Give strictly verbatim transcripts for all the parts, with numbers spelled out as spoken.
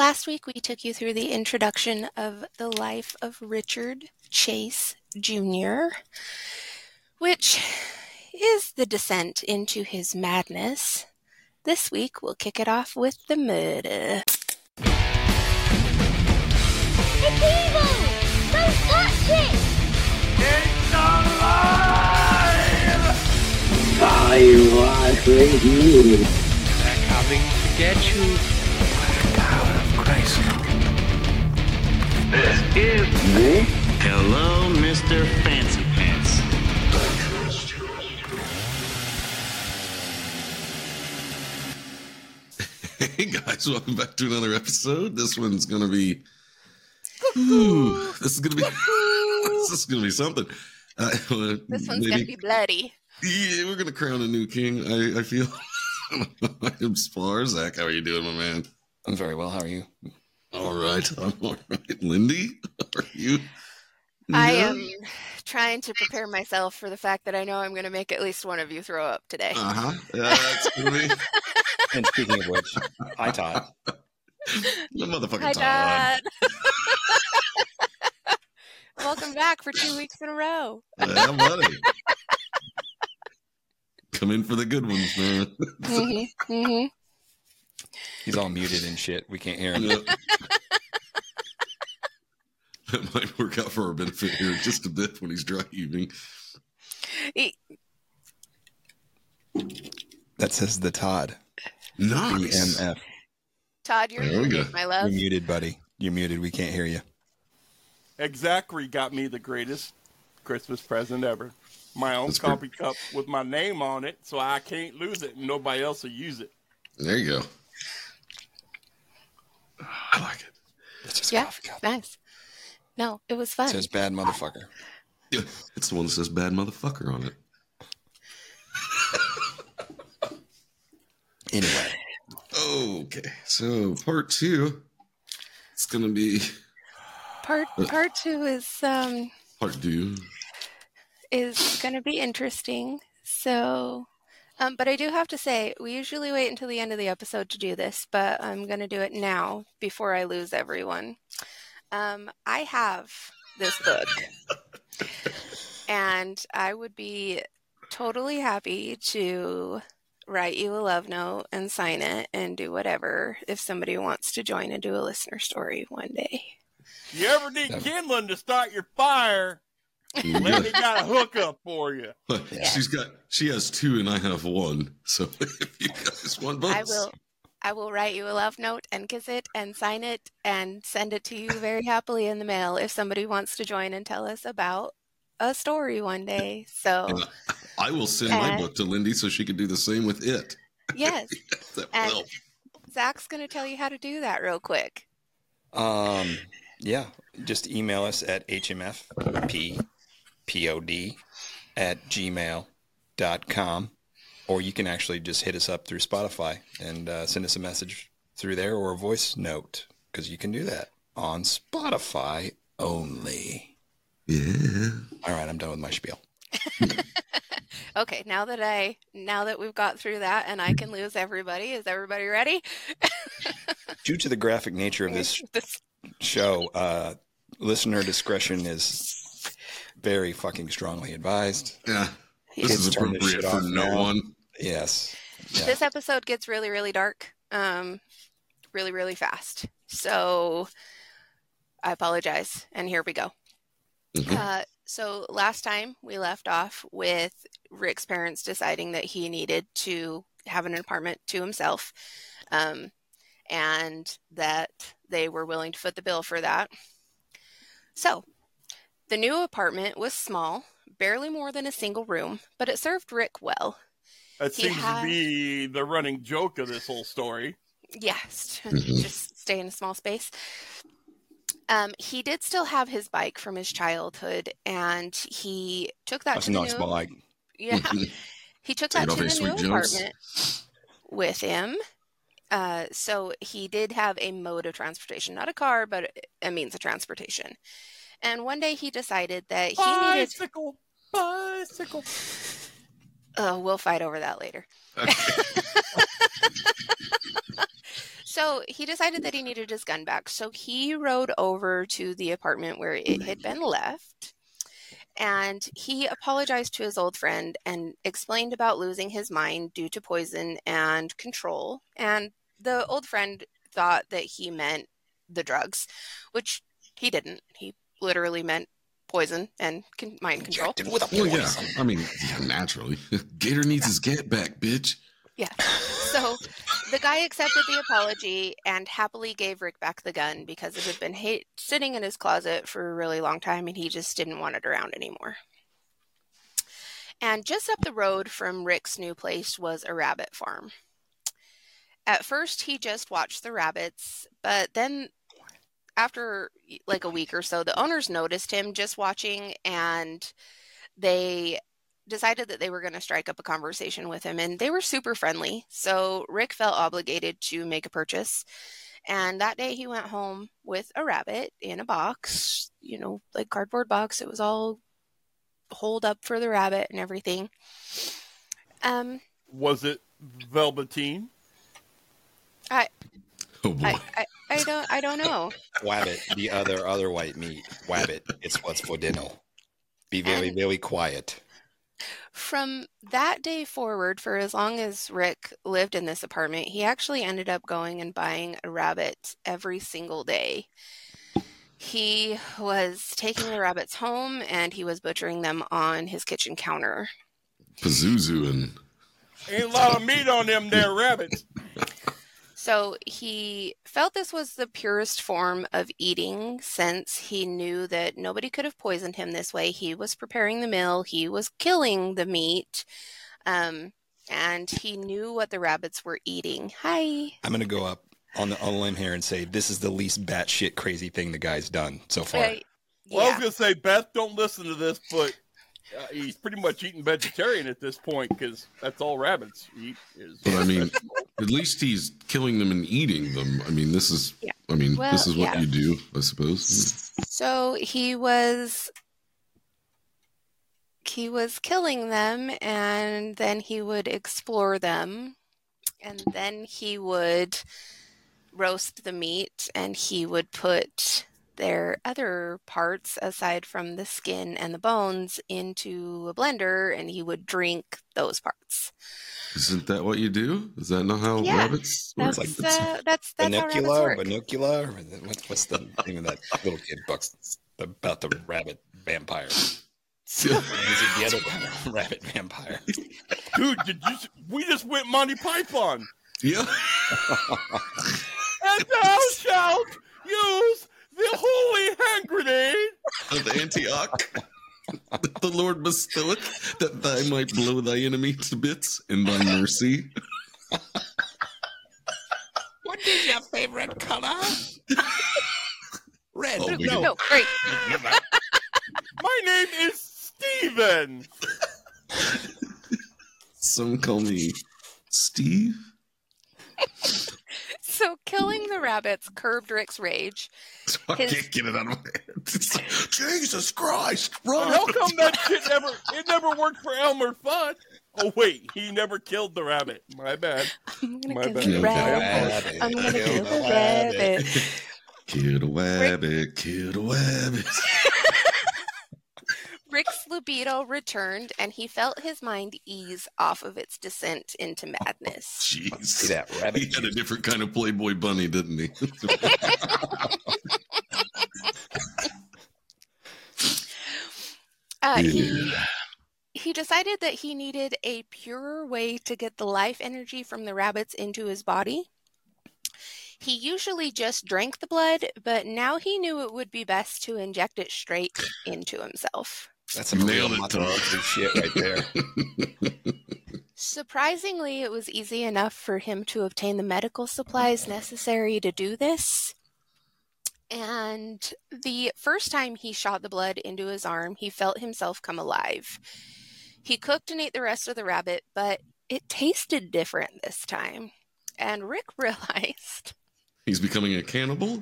Last week, we took you through the introduction of the life of Richard Chase Junior, which is the descent into his madness. This week, we'll kick it off with the murder. It's evil! Don't touch it! It's alive! I was with you. They're coming to get you. The power of Christ. This is... Me? Hello, Mister Fancy Pants. Hey guys, welcome back to another episode. This one's gonna be, ooh, this is gonna be, this is gonna be something. Uh, This one's maybe, going to be bloody. Yeah, we're gonna crown a new king. I, I feel. I'm Spar. Zach, how are you doing, my man? I'm very well. How are you? All right, I'm all right. Lindy, how are you? I Yeah. am trying to prepare myself for the fact that I know I'm going to make at least one of you throw up today. Uh huh. Yeah, that's gonna be And speaking of which, hi Todd. the motherfucking Hi, Todd. Dad. Welcome back for two weeks in a row. Yeah, buddy. Come in for the good ones, man. Mm-hmm. Mm-hmm. He's all muted and shit. We can't hear him. Yeah. That might work out for our benefit here just a bit when he's driving. That says the Todd. E Nice. M F. Todd, you're There we muted, go. my You're love. muted, buddy. You're muted. We can't hear you. Exactly got me the greatest Christmas present ever. My own That's coffee cup with my name on it, so I can't lose it and nobody else will use it. There you go. I like it. It's just Yeah, coffee cup. nice. No, it was It fun. says bad motherfucker. Yeah, it's the one that says bad motherfucker on it. Anyway, Okay, so part two, it's going to be Part part two is um part two. is going to be interesting. So, um, but I do have to say, we usually wait until the end of the episode to do this, but I'm going to do it now before I lose everyone. Um, I have this book, and I would be totally happy to write you a love note and sign it and do whatever if somebody wants to join and do a listener story one day. You ever need kindling to start your fire? Let me got a hookup for you. She's got, she has two and I have one. So if you guys want both. I will I will write you a love note and kiss it and sign it and send it to you very happily in the mail if somebody wants to join and tell us about a story one day. So, And I will send my And- book to Lindy so she can do the same with it. yes, That And- will. Zach's going to tell you how to do that real quick. um, yeah, just email us at hmfppod at gmail dot com, or you can actually just hit us up through Spotify and uh, send us a message through there or a voice note, because you can do that on Spotify only. Yeah. All right, I'm done with my spiel. Okay, now that I now that we've got through that and I can lose everybody, is everybody ready? Due to the graphic nature of this This- show, uh, listener discretion is very fucking strongly advised. Yeah. This Kids is turn this appropriate shit for off no now. one. Yes. Yeah. This episode gets really, really dark, um, really, really fast. So I apologize. And here we go. Mhm. Uh, so last time we left off with Rick's parents deciding that he needed to have an apartment to himself, um, and that they were willing to foot the bill for that. So the new apartment was small, barely more than a single room, but it served Rick well. That He seems has- to be the running joke of this whole story. Yes, Mhm. just stay in a small space. Um, he did still have his bike from his childhood, and he took that That's to a the nice new, bike. yeah, he took that Take it to off the his new sweet jumps. apartment with him. Uh, so he did have a mode of transportation, not a car, but a means of transportation. And one day he decided that he needed. Bicycle, bicycle. Oh, we'll fight over that later. Okay. So he decided that he needed his gun back. So he rode over to the apartment where it had been left. And he apologized to his old friend and explained about losing his mind due to poison and control. And the old friend thought that he meant the drugs, which he didn't. He literally meant poison and con- mind control. With a Well, yeah. poison. I mean, yeah, naturally. Gator needs his get back, bitch. Yeah. So the guy accepted the apology and happily gave Rick back the gun because it had been ha- sitting in his closet for a really long time and he just didn't want it around anymore. And just up the road from Rick's new place was a rabbit farm. At first, he just watched the rabbits, but then after like a week or so, the owners noticed him just watching and they decided that they were going to strike up a conversation with him, and they were super friendly. So Rick felt obligated to make a purchase. And that day he went home with a rabbit in a box, you know, like cardboard box. It was all holed up for the rabbit and everything. Um, Was it Velveteen? I, Oh boy. I, I, I don't, I don't know. Wabbit, the other other white meat. Wabbit, it's what's for dinner. Be very, And- very quiet. From that day forward, for as long as Rick lived in this apartment, he actually ended up going and buying a rabbit every single day. He was taking the rabbits home and he was butchering them on his kitchen counter. Pazuzu and Ain't a lot of meat on them there rabbits. So he felt this was the purest form of eating since he knew that nobody could have poisoned him this way. He was preparing the meal, he was killing the meat, um, and he knew what the rabbits were eating. Hi. I'm going to go up on the on a limb here and say this is the least batshit crazy thing the guy's done so far. Uh, Well, I was yeah. going to say, Beth, don't listen to this, but uh, he's pretty much eating vegetarian at this point because that's all rabbits eat is. But I mean, at least he's killing them and eating them. I mean, this is, Yeah. I mean, Well, this is what yeah. you do, I suppose. So he was he was killing them and then he would explore them and then he would roast the meat and he would put their other parts aside from the skin and the bones into a blender and he would drink those parts. Isn't that what you do? Is that not how Yeah, rabbits work? That's like uh, that's that's how rabbits Binocular, work. binocular. What's, what's the name of that little kid books about the rabbit vampire? Is it the other rabbit vampire? Dude, did you, we just went Monty Python. Yeah. And thou shalt use the holy hand grenade. Of Antioch. The Lord bestoweth that thy might blow thy enemy to bits in thy mercy. What is your favorite color? Red. Oh, we No, go. no, great. My name is Steven. Some call me Steve. So killing the rabbits curbed Rick's rage. I His- can't get it out of my head. Jesus Christ! Run! How come that shit never, it never worked for Elmer Fudd? Oh, wait, he never killed the rabbit. My bad. I'm gonna My kill bad. the Kill the rabbit. rabbit. I'm gonna Kill kill the the rabbit. rabbit. Kill the rabbit, kill the rabbit. Rick's libido returned and he felt his mind ease off of its descent into madness. Jeez. See that rabbit He had a juice. different kind of Playboy bunny, didn't he? Uh, he Yeah. he decided that he needed a purer way to get the life energy from the rabbits into his body. He usually just drank the blood, but now he knew it would be best to inject it straight into himself. That's some real Nailed it, Tom. monster shit right there. Surprisingly, it was easy enough for him to obtain the medical supplies necessary to do this. And the first time he shot the blood into his arm, he felt himself come alive. He cooked and ate the rest of the rabbit, but it tasted different this time. And Rick realized, He's becoming a cannibal?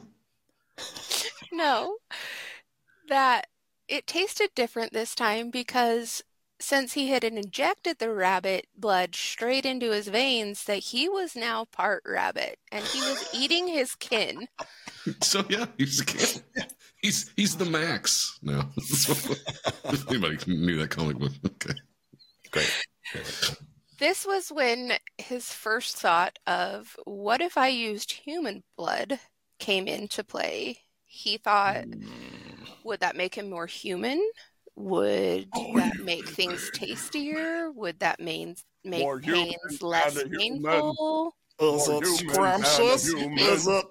no, that it tasted different this time because since he had injected the rabbit blood straight into his veins, that he was now part rabbit, and he was eating his kin. So yeah, he's he's he's the Max now. If anybody knew that comic book, okay, Great. This was when his first thought of, what if I used human blood, came into play. He thought, would that make him more human? Would Oh, that you make good things tastier? Would that mean make More human pains than less a human. painful? Is it scrumptious? Is it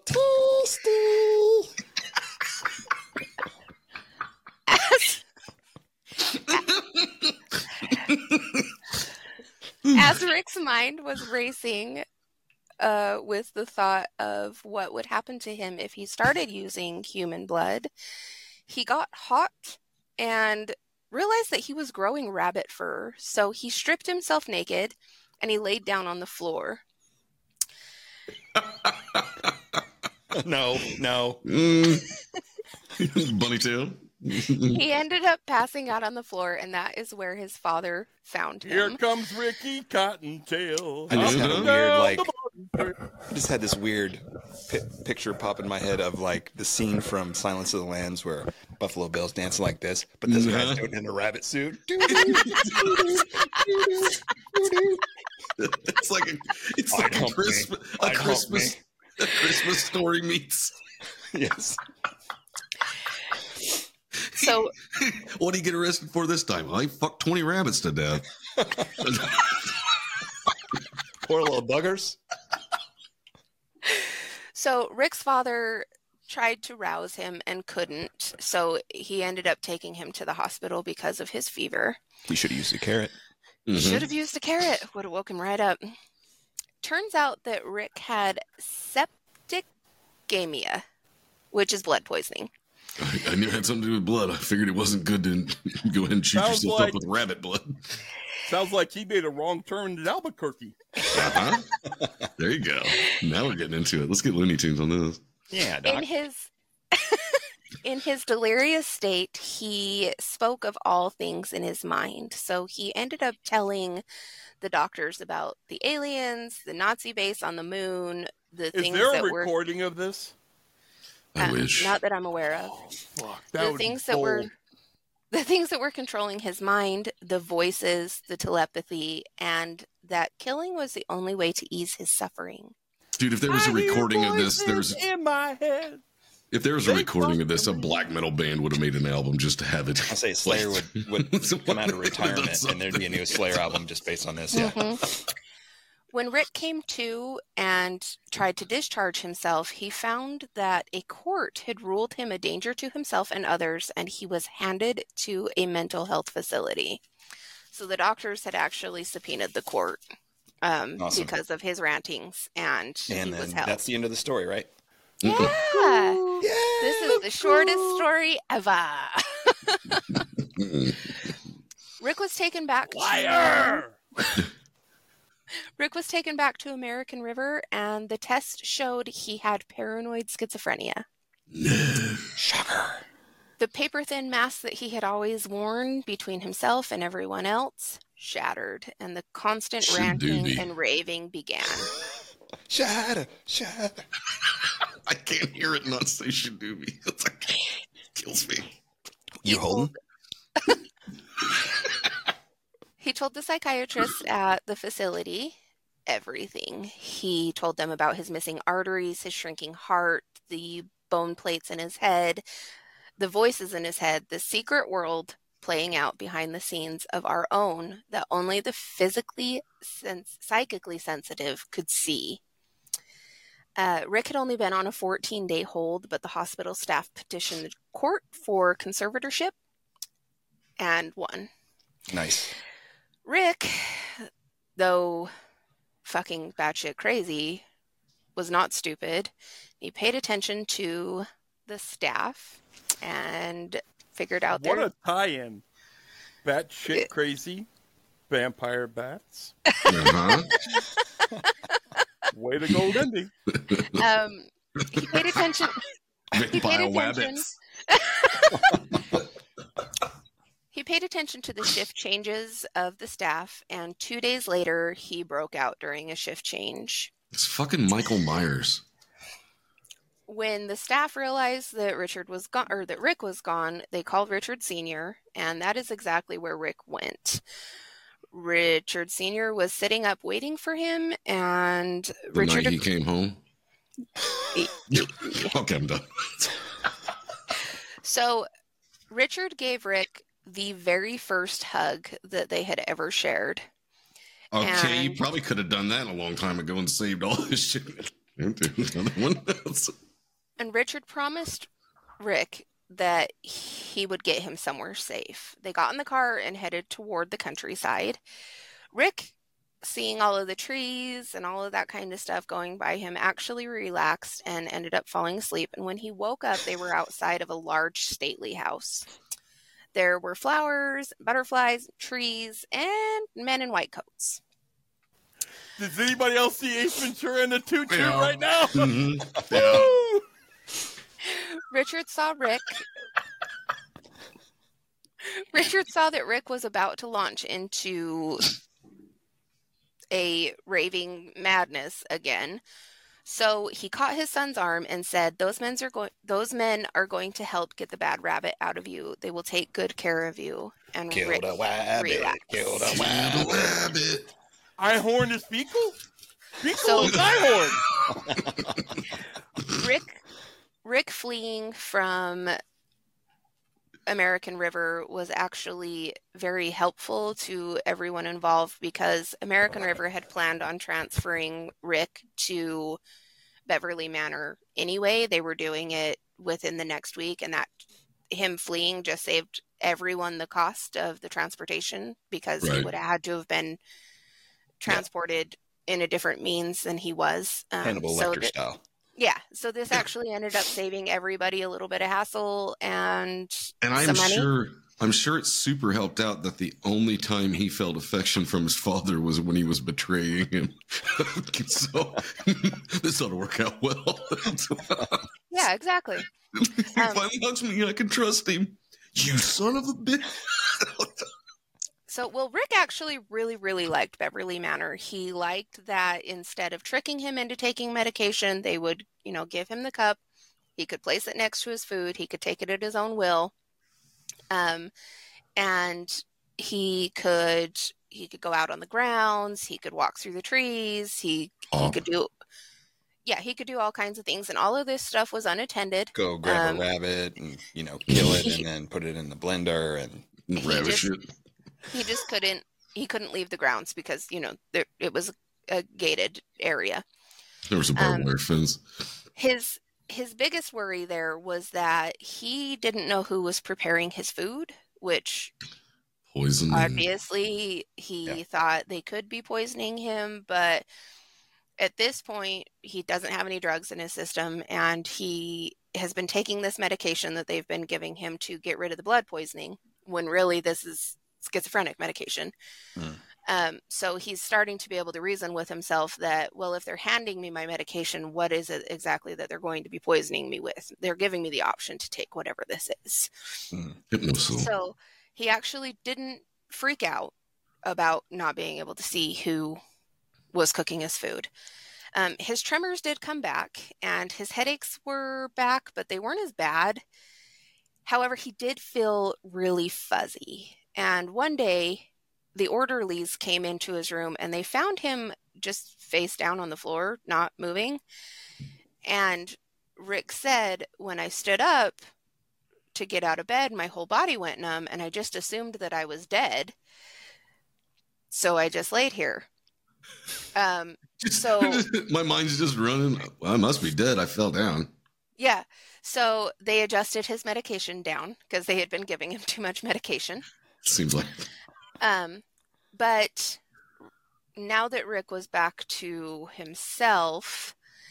As Rick's mind was racing uh, with the thought of what would happen to him if he started using human blood, he got hot and realized that he was growing rabbit fur. So he stripped himself naked and he laid down on the floor. No, no. Mm. Bunny tail. He ended up passing out on the floor, and that is where his father found him. Here comes Ricky Cottontail. I just had a Up and weird, down like- the bottom. I just had this weird pi- picture pop in my head of like the scene from Silence of the Lambs where Buffalo Bill's dancing like this, but this Uh-huh. guy's doing it in a rabbit suit. It's like a, it's I like a hump Christmas, me. a I hump Christmas, a Christmas story meets. Yes. So What do you get arrested for this time? I fucked twenty rabbits to death. Poor little buggers. So Rick's father tried to rouse him and couldn't, so he ended up taking him to the hospital because of his fever. You should have used a carrot. Mhm. Should have used a carrot, would have woke him right up. Turns out that Rick had septicemia, which is blood poisoning. I, I knew it had something to do with blood. I figured it wasn't good to go ahead and shoot Sounds yourself like- up with rabbit blood. Sounds like he made a wrong turn in Albuquerque. Uh-huh. There you go. Now we're getting into it. Let's get Looney Tunes on this. Yeah, In Doc. his in his delirious state, he spoke of all things in his mind. So he ended up telling the doctors about the aliens, the Nazi base on the moon, the Is things there a that were recording of this? I um, wish. not that I'm aware of. Fuck, that The would be things that were gold. the things that were controlling his mind, the voices, the telepathy, and that killing was the only way to ease his suffering. Dude, if there was a I hear recording of this, voices there's in my head. if there was a They recording of talk this, to a me. black metal band would have made an album just to have it. I say Slayer would, would come out of retirement That's and there'd be a new Slayer album just based on this. Yeah. Mhm. When Rick came to and tried to discharge himself, he found that a court had ruled him a danger to himself and others, and he was handed to a mental health facility. So the doctors had actually subpoenaed the court um, Awesome. because of his rantings, and, And he was then held. that's the end of the story, right? Yeah, this is the shortest story ever. Rick was taken back. To, Liar! Rick was taken back to American River, and the test showed he had paranoid schizophrenia. Shocker. The paper-thin mask that he had always worn between himself and everyone else shattered, and the constant Should ranting do be. and raving began. Shatter. Shatter. I can't hear it not say Shadoobie. It's like kills me. You holding? He told the psychiatrist at the facility everything. He told them about his missing arteries, his shrinking heart, the bone plates in his head, the voices in his head, the secret world playing out behind the scenes of our own that only the physically, sens- psychically sensitive could see. Uh, Rick had only been on a fourteen-day hold, but the hospital staff petitioned the court for conservatorship and won. Nice. Rick, though fucking batshit crazy, was not stupid. He paid attention to the staff and figured out What their a tie-in. Bat shit crazy. Vampire bats. Uh-huh. Way to go, Lindy. um he paid attention he paid Vampire attention wabbits. he paid attention to the shift changes of the staff, and two days later, he broke out during a shift change. It's fucking Michael Myers. When the staff realized that Richard was gone, or that Rick was gone, they called Richard Senior, and that is exactly where Rick went. Richard Senior was sitting up waiting for him, and The Richard night he came home. Okay, I'm done. So Richard gave Rick the very first hug that they had ever shared. Okay, you And- probably could have done that a long time ago and saved all this shit. Another one. And Richard promised Rick that he would get him somewhere safe. They got in the car and headed toward the countryside. Rick, seeing all of the trees and all of that kind of stuff going by him, actually relaxed and ended up falling asleep. And when he woke up, they were outside of a large, stately house. There were flowers, butterflies, trees, and men in white coats. Does anybody else see Ace Ventura in the toot toot Yeah. right now? Mhm. Yeah. Woo! Richard saw Rick. Richard saw that Rick was about to launch into a raving madness again. So he caught his son's arm and said, "Those men are going. Those men are going to help get the bad rabbit out of you. They will take good care of you." And Killed Rick a rabbit. relaxed. Killed a The rabbit. rabbit. Einhorn is Fecal? Fecal So- is Einhorn. Rick, Rick fleeing from American River was actually very helpful to everyone involved because American River had planned on transferring Rick to Beverly Manor anyway. They were doing it within the next week, and that him fleeing just saved everyone the cost of the transportation because he Right. would have had to have been transported in a different means than he was. Um, Hannibal so Lecter that- style. Yeah, so this actually ended up saving everybody a little bit of hassle and And I'm some money. sure I'm sure it super helped out that the only time he felt affection from his father was when he was betraying him. So this ought to work out well. Yeah, exactly. If Um, I loves me, I can trust him. You son of a bitch. So, well, Rick actually really, really liked Beverly Manor. He liked that instead of tricking him into taking medication, they would, you know, give him the cup. He could place it next to his food. He could take it at his own will. Um, and he could he could go out on the grounds. He could walk through the trees. He he Oh. could do, yeah, he could do all kinds of things. And all of this stuff was unattended. Go grab Um, a rabbit and, you know, kill it and then put it in the blender and Rabbit just- shit. He just couldn't he couldn't leave the grounds because, you know, there, it was a gated area. There was a barbed um, wire fence. His his biggest worry there was that he didn't know who was preparing his food, which Poison. obviously he Yeah. thought they could be poisoning him, but at this point he doesn't have any drugs in his system and he has been taking this medication that they've been giving him to get rid of the blood poisoning when really this is schizophrenic medication. Mm. Um, so he's starting to be able to reason with himself that, well, if they're handing me my medication, what is it exactly that they're going to be poisoning me with? They're giving me the option to take whatever this is. Hypnosil. So he actually didn't freak out about not being able to see who was cooking his food. Um, his tremors did come back and his headaches were back, but they weren't as bad. However, he did feel really fuzzy. And one day, the orderlies came into his room and they found him just face down on the floor, not moving. And Rick said, when I stood up to get out of bed, my whole body went numb and I just assumed that I was dead. So I just laid here. Um, Just- so- my mind's just running. Well, I must be dead. I fell down. yeah. So they adjusted his medication down because they had been giving him too much medication. Seems like Um, but now that Rick was back to himself,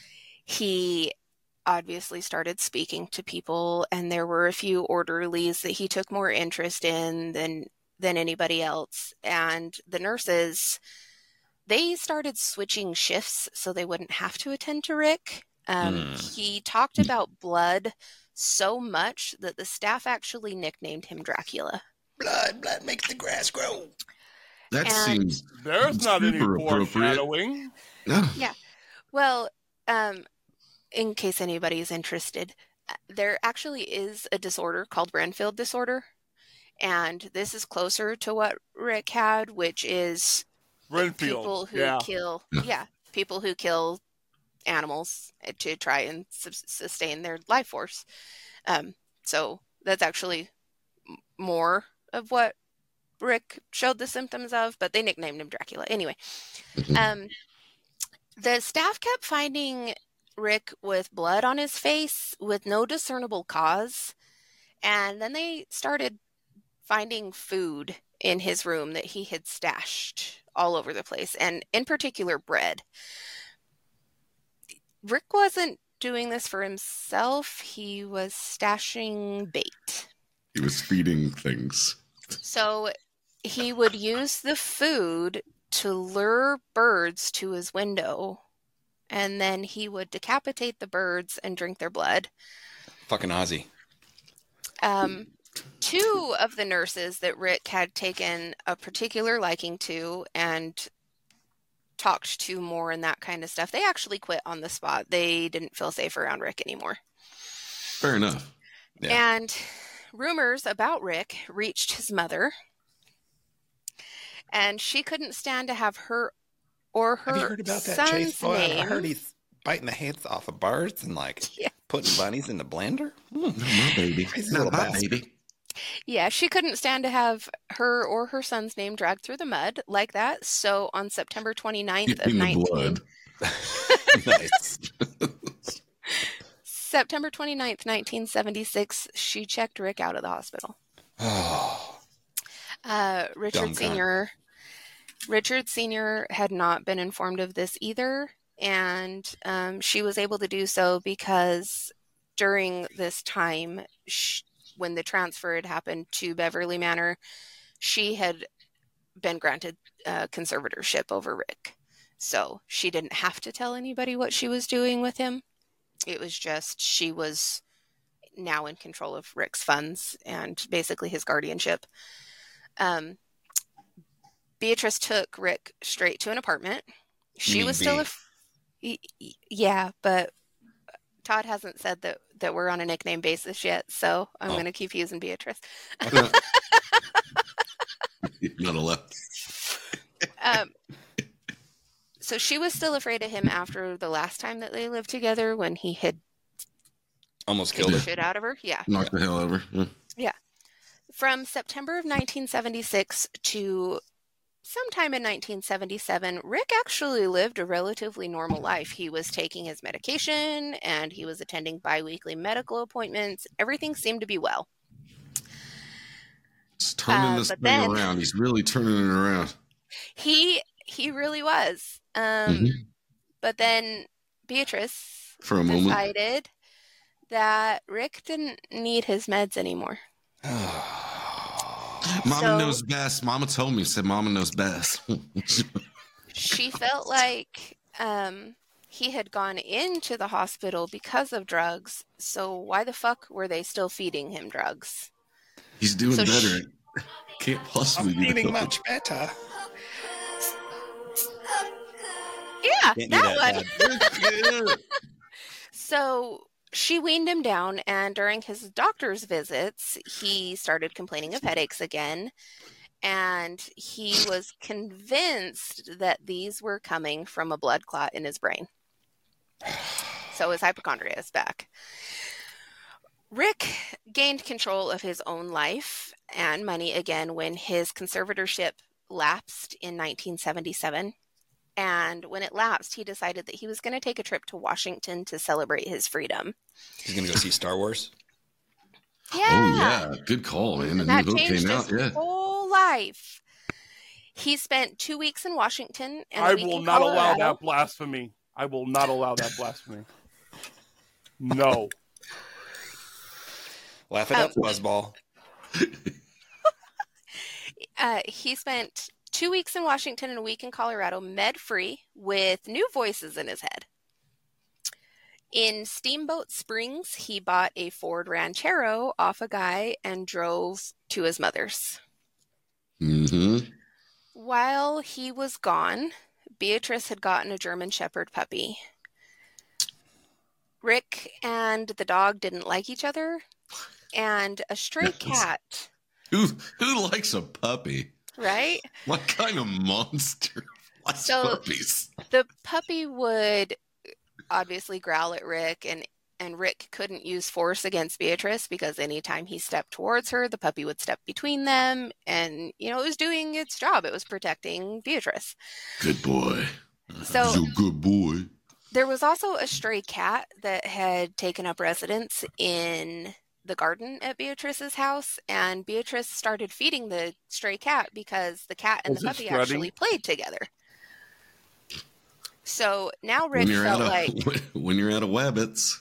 he obviously started speaking to people, and there were a few orderlies that he took more interest in than than anybody else. And the nurses, they started switching shifts so they wouldn't have to attend to Rick. Um, Mm. He talked about blood so much that the staff actually nicknamed him Dracula. Blood, blood makes the grass grow. That And- seems There's not any super appropriate. foreshadowing. No. Yeah. Well, um, in case anybody is interested, uh, there actually is a disorder called Renfield disorder. And this is closer to what Rick had, which is Renfield. people who yeah. kill, yeah, people who kill animals to try and sus- sustain their life force. Um, so that's actually m- more of what Rick showed the symptoms of, but they nicknamed him Dracula. Anyway, um, the staff kept finding Rick with blood on his face with no discernible cause. And then they started finding food in his room that he had stashed all over the place, and in particular bread. Rick wasn't doing this for himself. He was stashing bait. He was feeding things. So he would use the food to lure birds to his window, and then he would decapitate the birds and drink their blood. Fucking Ozzy. Um, two of the nurses that Rick had taken a particular liking to and talked to more and that kind of stuff, they actually quit on the spot. They didn't feel safe around Rick anymore. Fair enough. Yeah. And rumors about Rick reached his mother, and she couldn't stand to have her or her Have you heard about that son's Chase boy? I name. heard he's biting the heads off of birds and like Yeah. putting bunnies in the blender. Hmm. Not my baby. Crazy Not little my bastard. baby. Yeah, she couldn't stand to have her or her son's name dragged through the mud like that. So on September twenty-ninth of In the nineteen blood. Nice. September twenty-ninth, nineteen seventy-six, she checked Rick out of the hospital. Oh, Uh, Richard Dumb cunt. Senior Richard Senior had not been informed of this either, and um, she was able to do so because during this time, sh- when the transfer had happened to Beverly Manor, she had been granted uh, conservatorship over Rick. So she didn't have to tell anybody what she was doing with him. It was just she was now in control of Rick's funds and basically his guardianship. Um, Beatrice took Rick straight to an apartment. She mean was still B? a, f- y- y- yeah, but Todd hasn't said that that we're on a nickname basis yet, so I'm Oh. going to keep using Beatrice. Not allowed. Um, so she was still afraid of him after the last time that they lived together when he had almost kicked killed the her. shit out of her. Yeah. Knocked the hell over. Yeah. From September of nineteen seventy-six to sometime in nineteen seventy-seven, Rick actually lived a relatively normal life. He was taking his medication and he was attending biweekly medical appointments. Everything seemed to be well. Just turning Uh, this but thing then- around. He's really turning it around. He he really was. Um, Mhm. But then Beatrice For a moment. decided that Rick didn't need his meds anymore. Mama So- knows best. Mama told me, said Mama knows best. She felt like um, he had gone into the hospital because of drugs. So why the fuck were they still feeding him drugs? He's doing So better. she- Can't possibly I'm be feeling the much better. Yeah, Can't do that that, one. Dad. So she weaned him down, and during his doctor's visits, he started complaining of headaches again. And he was convinced that these were coming from a blood clot in his brain. So his hypochondria is back. Rick gained control of his own life and money again when his conservatorship lapsed in nineteen seventy-seven. And when it lapsed, he decided that he was going to take a trip to Washington to celebrate his freedom. He's gonna go see Star Wars. Yeah. Oh, yeah. Good call, man. The And that new book changed came his out. Yeah. whole life. He spent two weeks in Washington and a I week will in not allow Colorado. that blasphemy. I will not allow that blasphemy. No. Laugh it Um, up, Buzzball. Uh, he spent two weeks in Washington and a week in Colorado, med-free, with new voices in his head. In Steamboat Springs, he bought a Ford Ranchero off a guy and drove to his mother's. Mm-hmm. While he was gone, Beatrice had gotten a German Shepherd puppy. Rick and the dog didn't like each other, and a stray cat, Who who likes a puppy? right? What kind of monster likes So- puppies? The puppy would obviously growl at Rick, and, and Rick couldn't use force against Beatrice because anytime he stepped towards her, the puppy would step between them, and, you know, it was doing its job. It was protecting Beatrice. Good boy. So- He's a good boy. There was also a stray cat that had taken up residence in the garden at Beatrice's house, and Beatrice started feeding the stray cat because the cat and Was the it puppy strutting? actually played together. So now Rick When you're felt out of like when you're out of wabbits.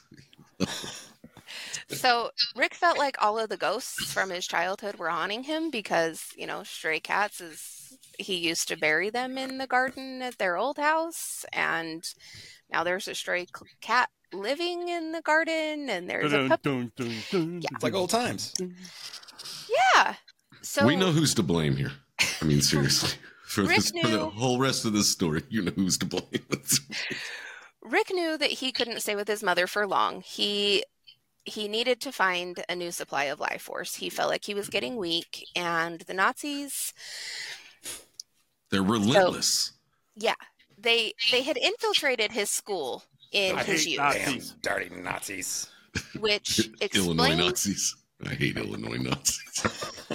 so Rick felt like all of the ghosts from his childhood were haunting him because, you know, stray cats is he used to bury them in the garden at their old house, and now there's a stray c- cat living in the garden, and there's a Dun, puppy. dun, dun, dun, It's like old times. Yeah. So We know who's to blame here. I mean, seriously. For, Rick this, for the knew- whole rest of this story, you know who's to blame. Rick knew that he couldn't stay with his mother for long. He he needed to find a new supply of life force. He felt like he was getting weak, and the Nazis, They're relentless. yeah, they they had infiltrated his school in I his hate youth, Nazis. Damn dirty Nazis. which Illinois explains. Nazis. I hate Illinois Nazis.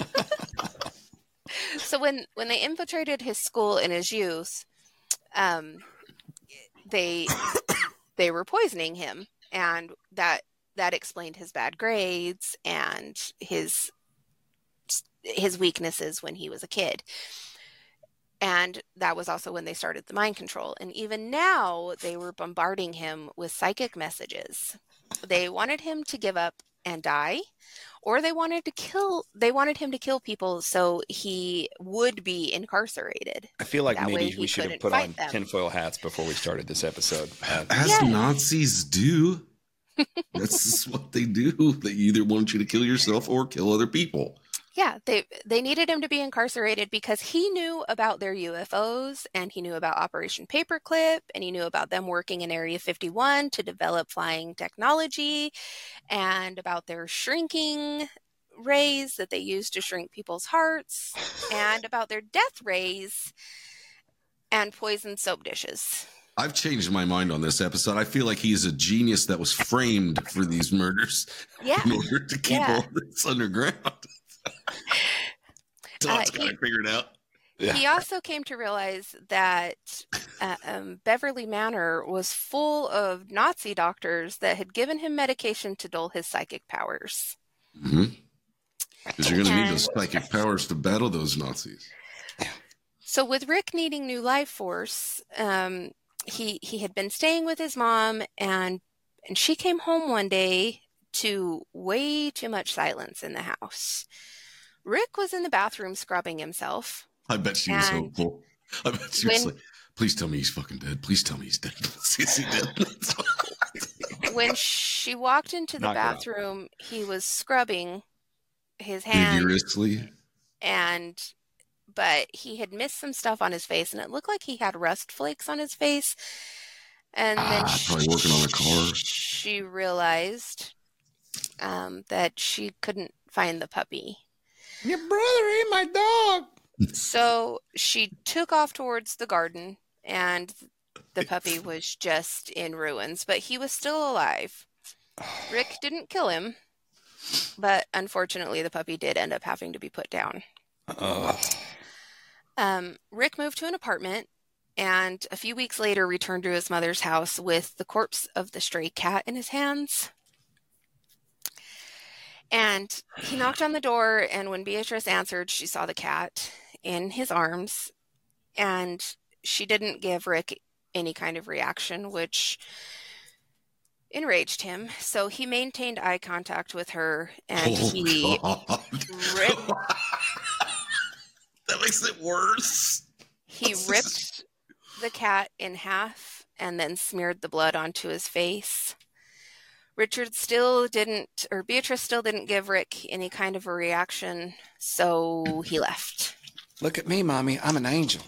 So when when they infiltrated his school in his youth, um, they they were poisoning him, and that that explained his bad grades and his his weaknesses when he was a kid. And that was also when they started the mind control. And even now, they were bombarding him with psychic messages. They wanted him to give up and die, or they wanted to kill. They wanted him to kill people so he would be incarcerated. I feel like That way maybe he we should have couldn't put fight on them. tinfoil hats before we started this episode. Uh, As Yeah. Nazis do. That's just what they do. They either want you to kill yourself or kill other people. Yeah, they they needed him to be incarcerated because he knew about their U F Os, and he knew about Operation Paperclip, and he knew about them working in Area fifty-one to develop flying technology, and about their shrinking rays that they use to shrink people's hearts, and about their death rays and poisoned soap dishes. I've changed my mind on this episode. I feel like he's a genius that was framed for these murders Yeah. in order to keep Yeah. all this underground. Todd's Uh, got he- it figured out. Yeah. He also came to realize that uh, um, Beverly Manor was full of Nazi doctors that had given him medication to dull his psychic powers. Because you're going to need And- those psychic powers to battle those Nazis. So with Rick needing new life force, um, he he had been staying with his mom, and and she came home one day to way too much silence in the house. Rick was in the bathroom scrubbing himself. I bet she was And hopeful. I bet she was when- like, please tell me he's fucking dead. Please tell me he's dead. Is he dead? When she walked into the Knock it out. bathroom, he was scrubbing his hands, Vigorously. and but he had missed some stuff on his face, and it looked like he had rust flakes on his face. And then Ah, probably working on a car. she realized um, that she couldn't find the puppy. Your brother ate my dog. So she took off towards the garden, and the puppy was just in ruins, but he was still alive. Rick didn't kill him, but unfortunately, the puppy did end up having to be put down. Oh, Um, Rick moved to an apartment, and a few weeks later returned to his mother's house with the corpse of the stray cat in his hands. And he knocked on the door, and when Beatrice answered, she saw the cat in his arms, and she didn't give Rick any kind of reaction, which enraged him. So he maintained eye contact with her, and Oh, he God. ripped That makes it worse. He ripped the cat in half and then smeared the blood onto his face. Richard still didn't, or Beatrice still didn't give Rick any kind of a reaction, so he left. Look at me, Mommy. I'm an angel.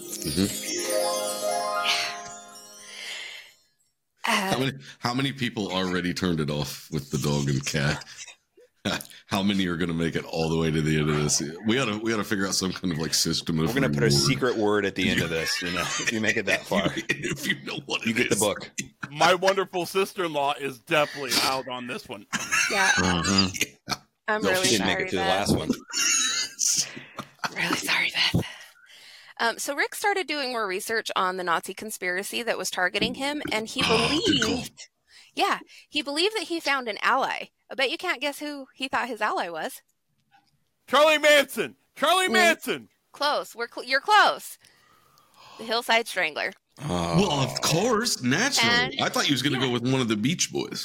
How Uh, many how many people already turned it off with the dog and cat? How many are going to make it all the way to the end of this? We gotta we gotta figure out some kind of like system of. We're gonna put a reward. secret word at the end of this. You know, if you make it that far, If you know what you it get the is. book. My wonderful sister-in-law is definitely out on this one. yeah, Uh-huh. I'm No, really she didn't sorry, make it to the Beth. last one. Really sorry, Beth. Um, so Rick started doing more research on the Nazi conspiracy that was targeting him, and he Oh, good call. believed, yeah, he believed that he found an ally. I bet you can't guess who he thought his ally was. Charlie Manson. Charlie Mm. Manson. Close. We're cl- you're close. The Hillside Strangler. Oh. Well, of course, naturally. And- I thought you was going to yeah. go with one of the Beach Boys.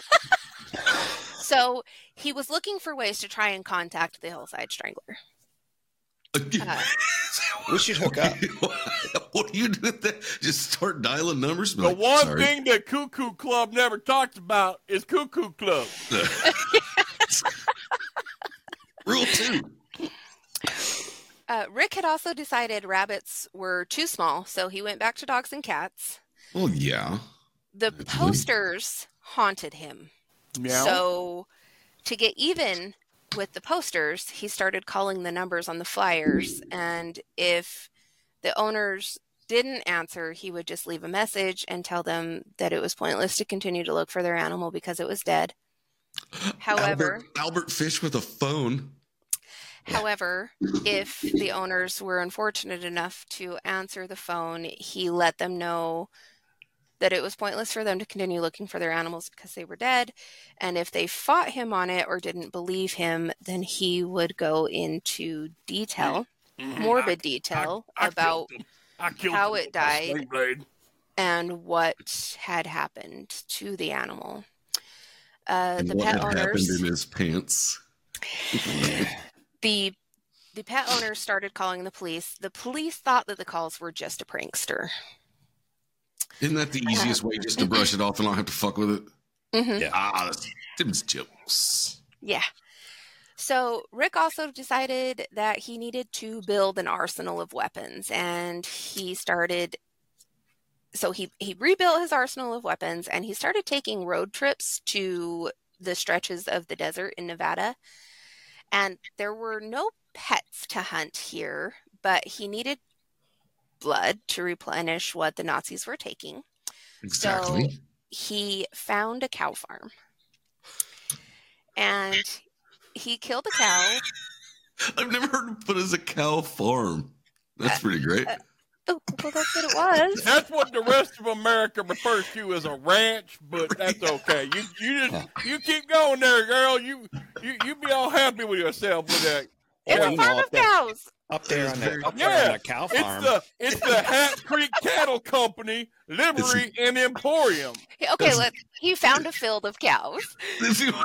So he was looking for ways to try and contact the Hillside Strangler. Uh, we should hook up. What do you do with that? Just start dialing numbers? Be The like, one sorry. thing that Cuckoo Club never talks about is Cuckoo Club. Rule two. uh, Rick had also decided rabbits were too small, so he went back to dogs and cats. Well, yeah. The That's posters haunted him. Meow. So to get even with the posters, he started calling the numbers on the flyers. And if the owners didn't answer, he would just leave a message and tell them that it was pointless to continue to look for their animal because it was dead. However, Albert, Albert Fish with a phone. however, if the owners were unfortunate enough to answer the phone, he let them know that it was pointless for them to continue looking for their animals because they were dead. And if they fought him on it or didn't believe him, then he would go into detail, morbid detail I about killed him. I killed how him it with a died. sling blade. and what had happened to the animal. Uh, And the what pet had happened owners, in his pants. the the pet owners started calling the police. The police thought that the calls were just a prankster. Isn't that the easiest way just to brush it off and not have to fuck with it? Mhm. Yeah. Ah, that's Tim's jokes. Yeah. So Rick also decided that he needed to build an arsenal of weapons, and he started. So he he rebuilt his arsenal of weapons, and he started taking road trips to the stretches of the desert in Nevada. And there were no pets to hunt here, but he needed blood to replenish what the Nazis were taking. Exactly. He found a cow farm, and he killed a cow. I've never heard it put as a cow farm. That's pretty great. uh, Oh, well, that's what it was. That's what the rest of America refers to as a ranch, but that's okay. You you just you keep going there, girl. You you you be all happy with yourself with that. It's Yeah, a you farm know, of up there- cows. Up there on that, up there Yeah, on that cow It's farm. the it's the Hat Creek Cattle Company Livery and Emporium. Okay, look, he found a field of cows. This is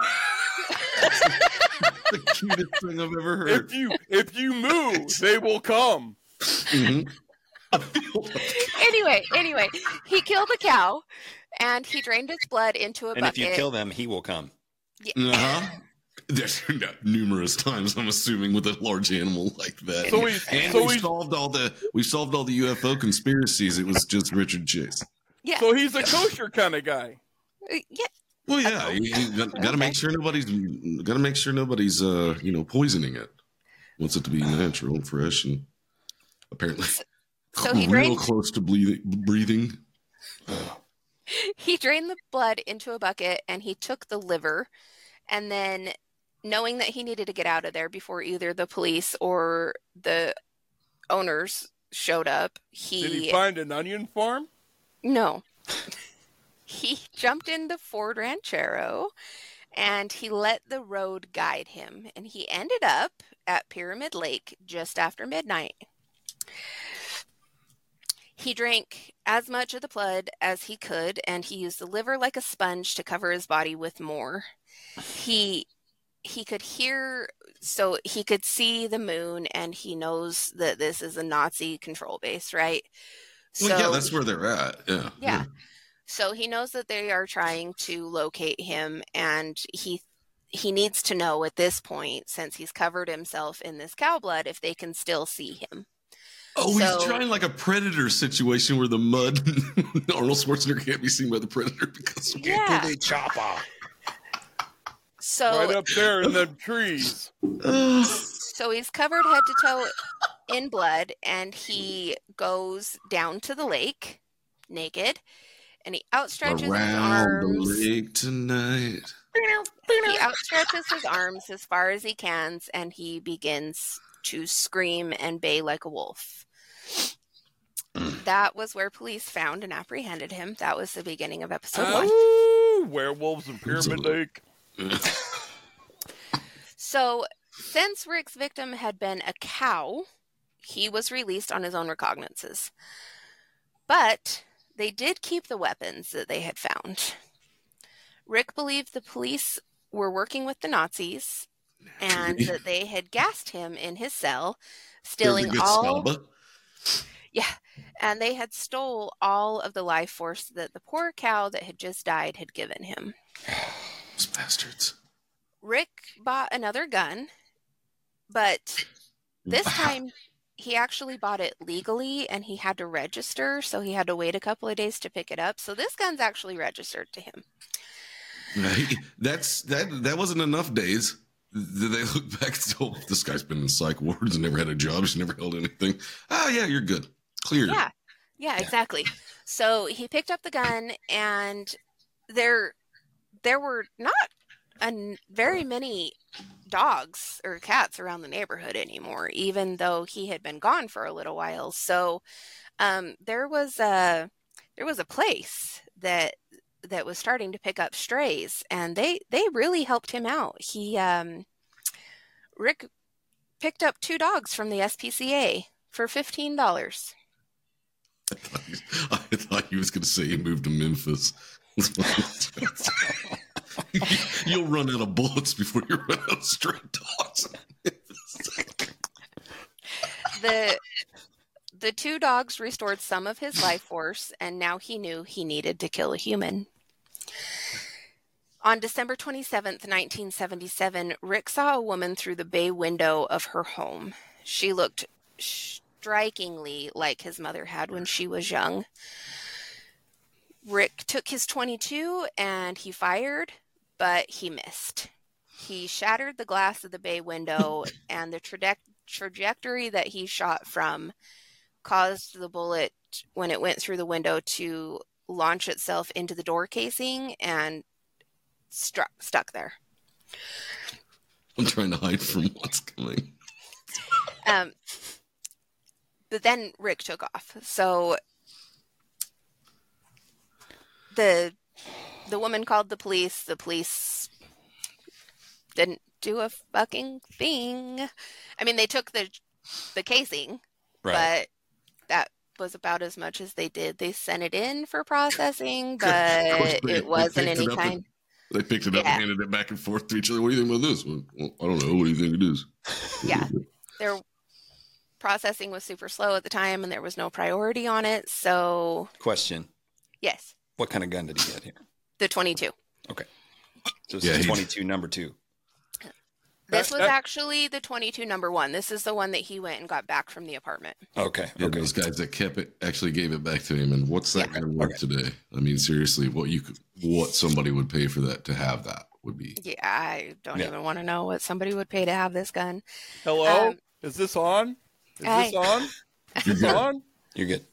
the cutest thing I've ever heard. If you if you move, they will come. Mhm. Anyway, anyway, he killed a cow, and he drained its blood into a and bucket. if you kill them, he will come. Uh-huh. There's numerous times, I'm assuming, with a large animal like that. So we and so we we solved all the we solved all the U F O conspiracies. It was just Richard Chase. yeah, so he's a kosher kind of guy. uh, yeah. Well, yeah, you, you got, got to Okay. make sure nobody's got to make sure nobody's uh you know poisoning it. Wants it to be natural and fresh, and apparently So he real drained close to breathing. breathing. he drained the blood into a bucket, and he took the liver, and then, knowing that he needed to get out of there before either the police or the owners showed up, he, Did he find an onion farm? no, he jumped in the Ford Ranchero, and he let the road guide him, and he ended up at Pyramid Lake just after midnight. He drank as much of the blood as he could, and he used the liver like a sponge to cover his body with more. He he could hear, so he could see the moon, and he knows that this is a Nazi control base, right? Well, So yeah, that's where they're at. Yeah, yeah. So he knows that they are trying to locate him, and he he needs to know at this point, since he's covered himself in this cow blood, if they can still see him. Oh, So- he's trying like a Predator situation where the mud Arnold Schwarzenegger can't be seen by the Predator because Yeah. Get the chopper. So Right up there in them trees. So he's covered head to toe in blood, and he goes down to the lake naked, and he outstretches his around arms. the lake tonight. He outstretches his arms as far as he can, and he begins to scream and bay like a wolf. That was where police found and apprehended him. That was the beginning of episode one. Oh, werewolves in Pyramid Lake. So, since Rick's victim had been a cow, he was released on his own recognizances. But they did keep the weapons that they had found. Rick believed the police were working with the Nazis and that they had gassed him in his cell, stealing There's a good all Salba. Yeah, and they had stole all of the life force that the poor cow that had just died had given him. Those bastards. Rick bought another gun, but this Wow. time he actually bought it legally and he had to register, so he had to wait a couple of days to pick it up. So this gun's actually registered to him. Right. That's that. That wasn't enough days. Did they look back and say, oh, this guy's been in psych wards and never had a job. He's never held anything. Oh, yeah, you're good. Clear. Yeah, yeah, exactly. So he picked up the gun, and there, there were not a, very many dogs or cats around the neighborhood anymore, even though he had been gone for a little while. So um, there was a there was a place that that was starting to pick up strays, and they they really helped him out. He um, Rick picked up two dogs from the S P C A for fifteen dollars. I thought he was going to say he moved to Memphis. You'll run out of bullets before you run out of stray dogs. the The two dogs restored some of his life force, and now he knew he needed to kill a human. On December twenty-seventh, nineteen seventy-seven, Rick saw a woman through the bay window of her home. She looked strikingly like his mother had when she was young. Rick took his twenty-two and he fired, but he missed. He shattered the glass of the bay window, and the traje- trajectory that he shot from caused the bullet, when it went through the window, to launch itself into the door casing and struck stuck there. I'm trying to hide from what's coming. Um, but then Rick took off. So the the woman called the police. The police didn't do a fucking thing. I mean, they took the the casing, Right. but that was about as much as they did. They sent it in for processing, Of course, but they- it wasn't they picked any it up kind. and- They picked it up Yeah. and handed it back and forth to each other. What do you think about this? Well, well, I don't know. What do you think it is? Yeah. Their processing was super slow at the time, and there was no priority on it. So, Question. yes, What kind of gun did he get here? the twenty-two. Okay. So this Yeah, is he- twenty-two, number two. This That- was that- actually the twenty-two number one. This is the one that he went and got back from the apartment. Okay. Yeah, Okay. those guys that kept it actually gave it back to him. And what's that Yeah. going to work Okay. today? I mean, seriously, what you could, what somebody would pay for that to have that would be. Yeah, I don't Yeah. even want to know what somebody would pay to have this gun. Hello? Um, Is this on? Is Hey. this on? Is this on? You're good.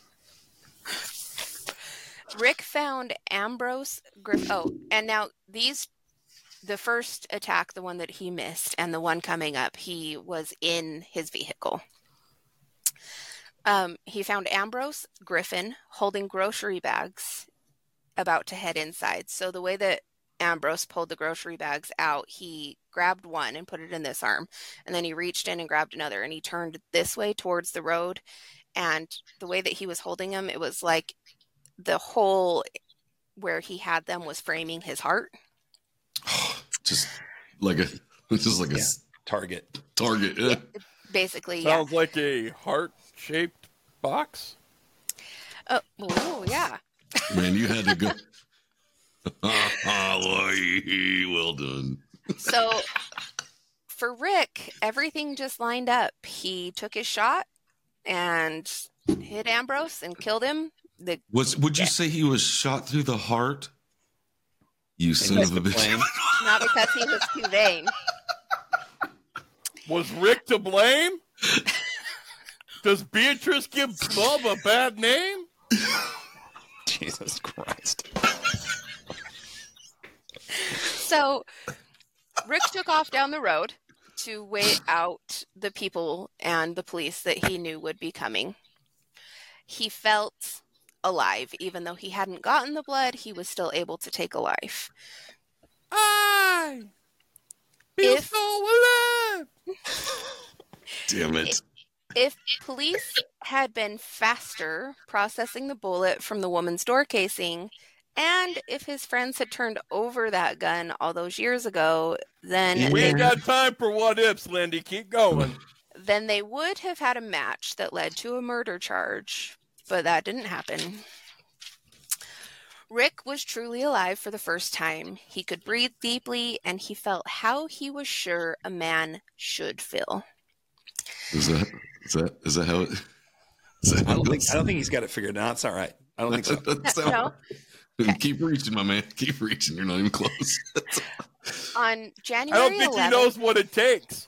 Rick found Ambrose Griff. Oh, and now these, the first attack, the one that he missed, and the one coming up, he was in his vehicle. Um, he found Ambrose Griffin holding grocery bags, about to head inside. So the way that Ambrose pulled the grocery bags out, he grabbed one and put it in this arm, and then he reached in and grabbed another, and he turned this way towards the road. And the way that he was holding them, it was like the hole where he had them was framing his heart. Just like a, just like a Yeah. s- Target. target. Yeah. Basically, yeah. Sounds like a heart-shaped box. Oh, oh, yeah. Man, you had to go. Ah, boy, well done. So for Rick, everything just lined up. He took his shot and hit Ambrose and killed him. The, Was would you say he was shot through the heart? You son of a bitch. Not because he was too vain. Was Rick to blame? Does Beatrice give Bob a bad name? Jesus Christ. So Rick took off down the road to wait out the people and the police that he knew would be coming. He felt alive. Even though he hadn't gotten the blood, he was still able to take a life. I feel If- so alive. Damn it. If police had been faster processing the bullet from the woman's door casing, and if his friends had turned over that gun all those years ago, then We they, ain't got time for what ifs, Lindy. Keep going. then they would have had a match that led to a murder charge, but that didn't happen. Rick was truly alive for the first time. He could breathe deeply, and he felt how he was sure a man should feel. Is that is that is that how it? Is that I how don't it think goes? I don't think he's got it figured out. It's all right. I don't think so. That's No. how- Keep reaching, my man. Keep reaching. You're not even close. On I January don't think he eleventh, knows what it takes.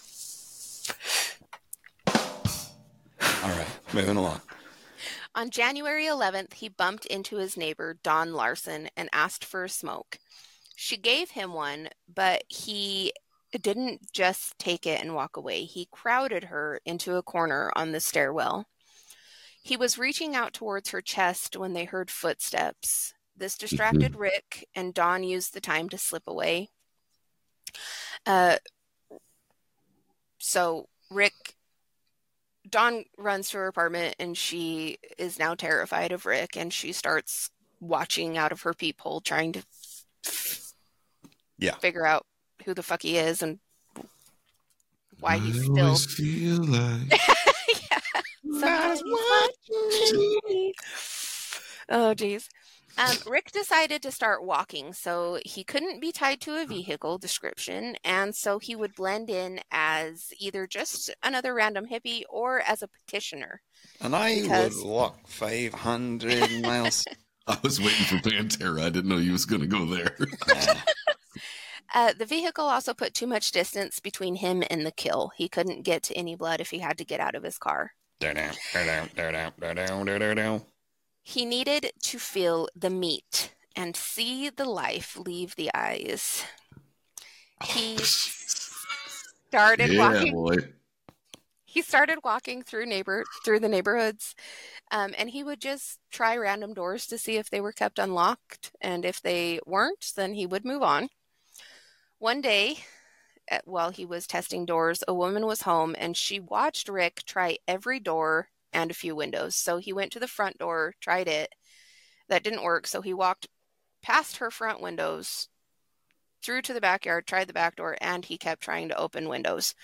All right, moving along. On January eleventh, he bumped into his neighbor, Dawn Larson, and asked for a smoke. She gave him one, but he didn't just take it and walk away. He crowded her into a corner on the stairwell. He was reaching out towards her chest when they heard footsteps. This distracted Rick, and Dawn used the time to slip away. Uh, so Rick, Dawn runs to her apartment, and she is now terrified of Rick, and she starts watching out of her peephole, trying to Yeah. figure out who the fuck he is and why he's I still. always feel like Sometimes watching me. Oh, geez. Um, Rick decided to start walking, so he couldn't be tied to a vehicle description, and so he would blend in as either just another random hippie or as a petitioner. And I Because- would walk five hundred miles. I was waiting for Pantera. I didn't know you was gonna go there. Uh, the vehicle also put too much distance between him and the kill. He couldn't get to any blood if he had to get out of his car. Da-down, da-down, da-down, da-down, da-down. He needed to feel the meat and see the life leave the eyes. He started yeah, walking. boy. He started walking through neighbor through the neighborhoods, um, and he would just try random doors to see if they were kept unlocked, and if they weren't, then he would move on. One day, at, while he was testing doors, a woman was home, and she watched Rick try every door and a few windows. So he went to the front door, tried it. That didn't work, so he walked past her front windows, through to the backyard, tried the back door, and he kept trying to open windows.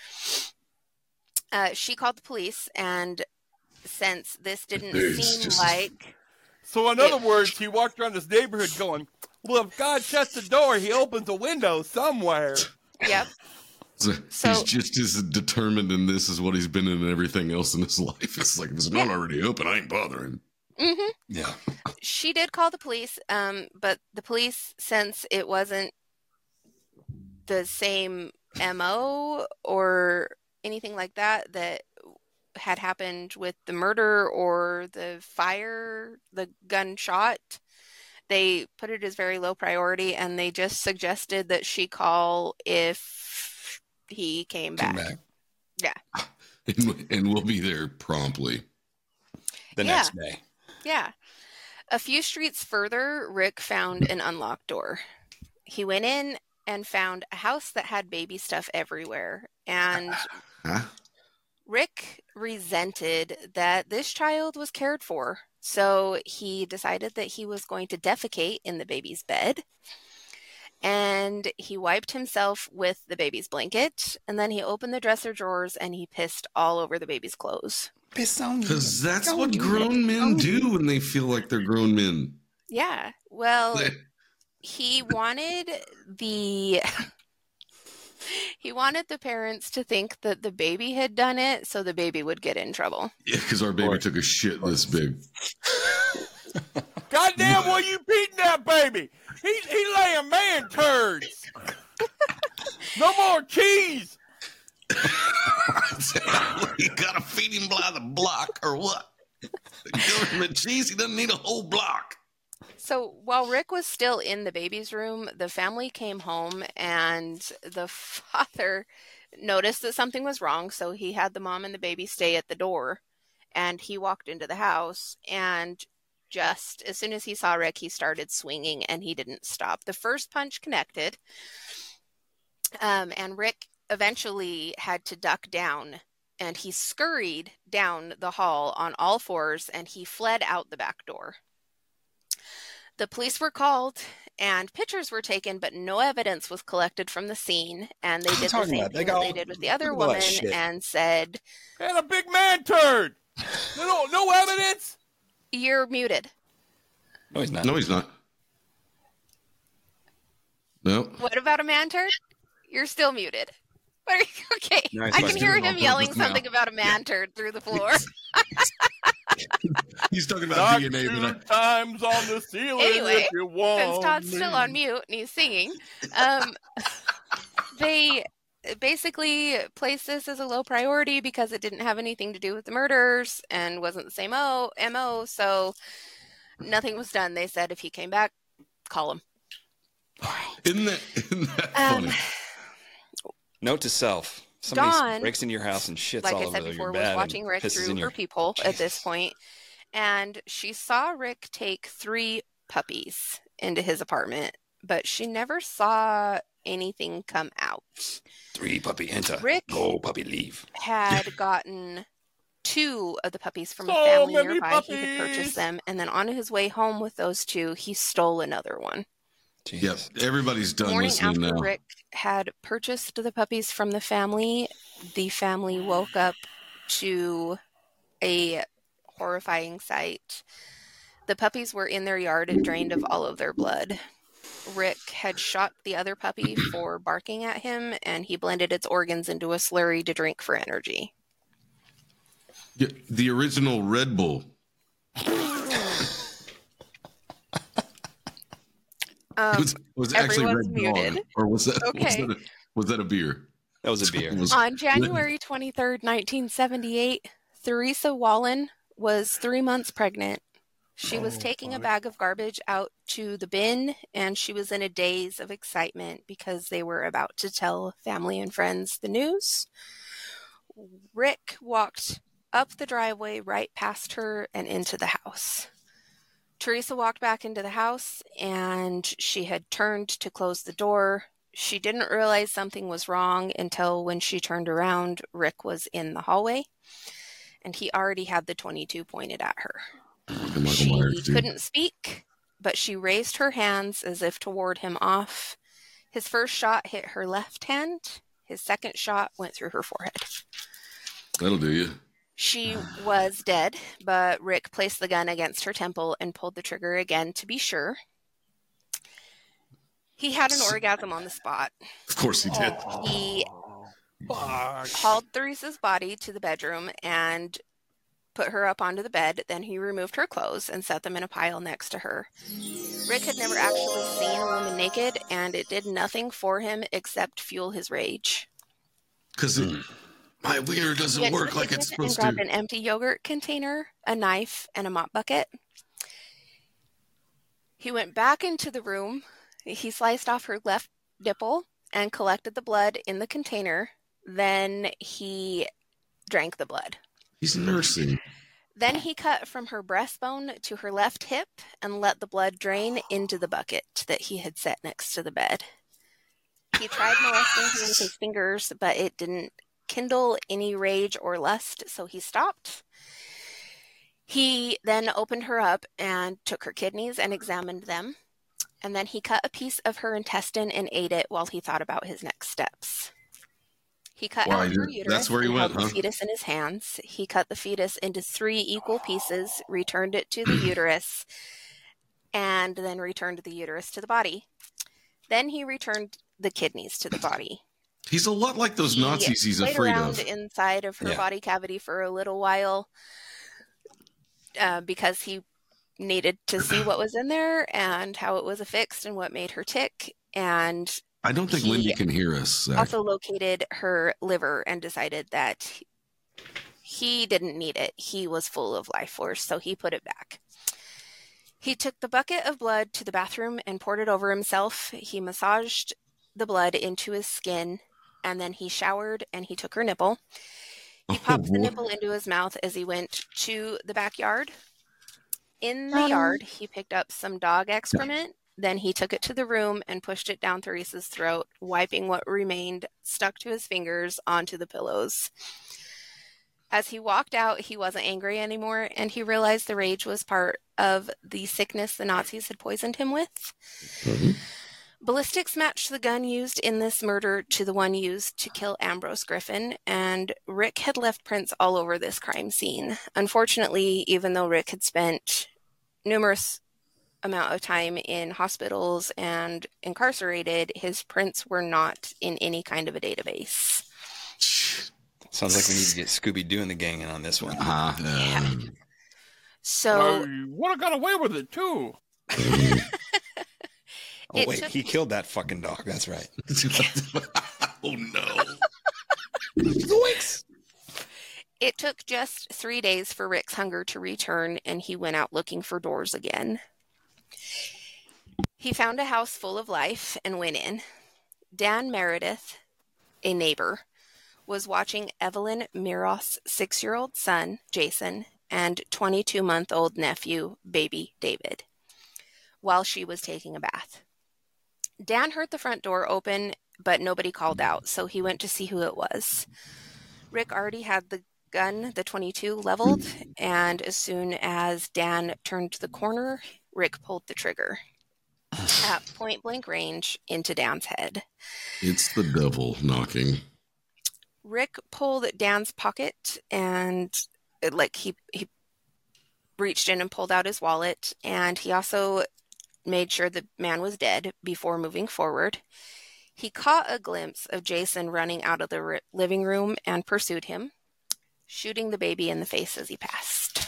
Uh, she called the police, and since this didn't It's seem just- like... So, in other words, he walked around this neighborhood going, well, if God shuts the door, he opens a window somewhere. Yep. So, So- he's just as determined in this as what he's been in everything else in his life. It's like, if it's not Yeah. already open, I ain't bothering. hmm Yeah. She did call the police, um, but the police, since it wasn't the same M O or anything like that that had happened with the murder or the fire, the gunshot, they put it as very low priority, and they just suggested that she call if he came back. Came back. Yeah. And, and we'll be there promptly. The Yeah. next day. Yeah. A few streets further, Rick found an unlocked door. He went in and found a house that had baby stuff everywhere. And Huh? Rick resented that this child was cared for. So he decided that he was going to defecate in the baby's bed. And he wiped himself with the baby's blanket. And then he opened the dresser drawers and he pissed all over the baby's clothes. Piss on you. Because that's Don't what do grown that. men Don't do when they feel like they're grown men. Yeah. Well, They- he wanted the He wanted the parents to think that the baby had done it so the baby would get in trouble. Yeah, because our baby took a shit this big. Goddamn, what you beating that baby? He he laying man turds. No more cheese. You gotta feed him by the block or what? Give him the cheese. He doesn't need a whole block. So while Rick was still in the baby's room, the family came home and the father noticed that something was wrong. So he had the mom and the baby stay at the door, and he walked into the house, and just as soon as he saw Rick, he started swinging and he didn't stop. The first punch connected, um, and Rick eventually had to duck down, and he scurried down the hall on all fours, and he fled out the back door. The police were called and pictures were taken, but no evidence was collected from the scene. And they did the same about? They thing got that they all- did with the other look at all that woman shit. and said, And a big man turd. No, no evidence. "You're muted." No, he's not. No, he's not. No. What about a man turd? You're still muted. What are you, okay, No, he's I fine. can He's hear doing it him on yelling purpose now. something about a man turd through the floor. He's talking about Knock D N A. two That times on the ceiling Anyway, if you want. Since Todd's me. still on mute and he's singing, um, they basically placed this as a low priority because it didn't have anything to do with the murders and wasn't the same o- M O, so nothing was done. They said if he came back, call him. I, isn't that, isn't that Um, funny? Note to self. Somebody Dawn, breaks into your house and shits like all I over said your before, bed was and watching Rick pisses through in her your... peephole at this Jesus. point, and she saw Rick take three puppies into his apartment, but she never saw anything come out. Three puppy enter. Rick- Go puppy leave. Had gotten two of the puppies from a So family many nearby. He had puppies. purchased them, and then on his way home with those two, he stole another one. Yep. Jesus. Everybody's The done morning listening after now. Rick had purchased the puppies from the family, the family woke up to a horrifying sight. The puppies were in their yard and drained of all of their blood. Rick had shot the other puppy for barking at him, and he blended its organs into a slurry to drink for energy. Yeah, the original Red Bull. Um, was was actually everyone's Red muted. Dog, or was that was Okay. that a, was that a beer? That was a beer. Was- On January twenty-third, nineteen seventy-eight, Theresa Wallen was three months pregnant. She was taking a bag of garbage out to the bin, and she was in a daze of excitement because they were about to tell family and friends the news. Rick walked up the driveway right past her and into the house. Teresa walked back into the house, and she had turned to close the door. She didn't realize something was wrong until when she turned around, Rick was in the hallway, and he already had the twenty-two pointed at her. Michael She Myers, dude. couldn't speak, but she raised her hands as if to ward him off. His first shot hit her left hand. His second shot went through her forehead. That'll do you. She was dead, but Rick placed the gun against her temple and pulled the trigger again to be sure. He had an orgasm on the spot. Of course he did. He hauled Theresa's body to the bedroom and put her up onto the bed. Then he removed her clothes and set them in a pile next to her. Rick had never actually seen a woman naked, and it did nothing for him except fuel his rage. Because my wiener He doesn't went to work the like kitchen it's and supposed grabbed to. an empty yogurt container, a knife, and a mop bucket. He went back into the room. He sliced off her left nipple and collected the blood in the container. Then he drank the blood. He's nursing. Then he cut from her breastbone to her left hip and let the blood drain into the bucket that he had set next to the bed. He tried molesting her with his fingers, but it didn't kindle any rage or lust, so he stopped. He then opened her up and took her kidneys and examined them. And then he cut a piece of her intestine and ate it while he thought about his next steps. He cut Wow, out her he- uterus that's where he and went, held the huh? fetus in his hands. He cut the fetus into three equal pieces, returned it to the uterus, and then returned the uterus to the body. Then he returned the kidneys to the body. He's a lot like those He Nazis he's played afraid around of. inside of her Yeah. body cavity for a little while uh, because he needed to see what was in there and how it was affixed and what made her tick. And I don't think he Lindy can hear us, Zach. also located her liver and decided that he didn't need it. He was full of life force, so he put it back. He took the bucket of blood to the bathroom and poured it over himself. He massaged the blood into his skin, and then he showered and he took her nipple. He popped Oh, the boy. nipple into his mouth as he went to the backyard. In the yard, he picked up some dog excrement. Then he took it to the room and pushed it down Theresa's throat, wiping what remained stuck to his fingers onto the pillows. As he walked out, he wasn't angry anymore, and he realized the rage was part of the sickness the Nazis had poisoned him with. Mhm. Ballistics matched the gun used in this murder to the one used to kill Ambrose Griffin, and Rick had left prints all over this crime scene. Unfortunately, even though Rick had spent numerous amount of time in hospitals and incarcerated, his prints were not in any kind of a database. Sounds like we need to get Scooby-Doo and the gang in on this one. Uh, uh, So I would have got away with it too. Oh, It wait, took- he killed that fucking dog. That's right. oh, no. it took just three days for Rick's hunger to return, and he went out looking for doors again. He found a house full of life and went in. Dan Meredith, a neighbor, was watching Evelyn Miros' six-year-old son, Jason, and twenty-two-month-old nephew, baby David, while she was taking a bath. Dan heard the front door open, but nobody called out, so he went to see who it was. Rick already had the gun, the twenty-two, leveled, and as soon as Dan turned the corner, Rick pulled the trigger at point-blank range into Dan's head. It's the devil knocking. Rick pulled Dan's pocket and it, like he he reached in and pulled out his wallet, and he also made sure the man was dead before moving forward. He caught a glimpse of Jason running out of the ri- living room and pursued him, shooting the baby in the face as he passed.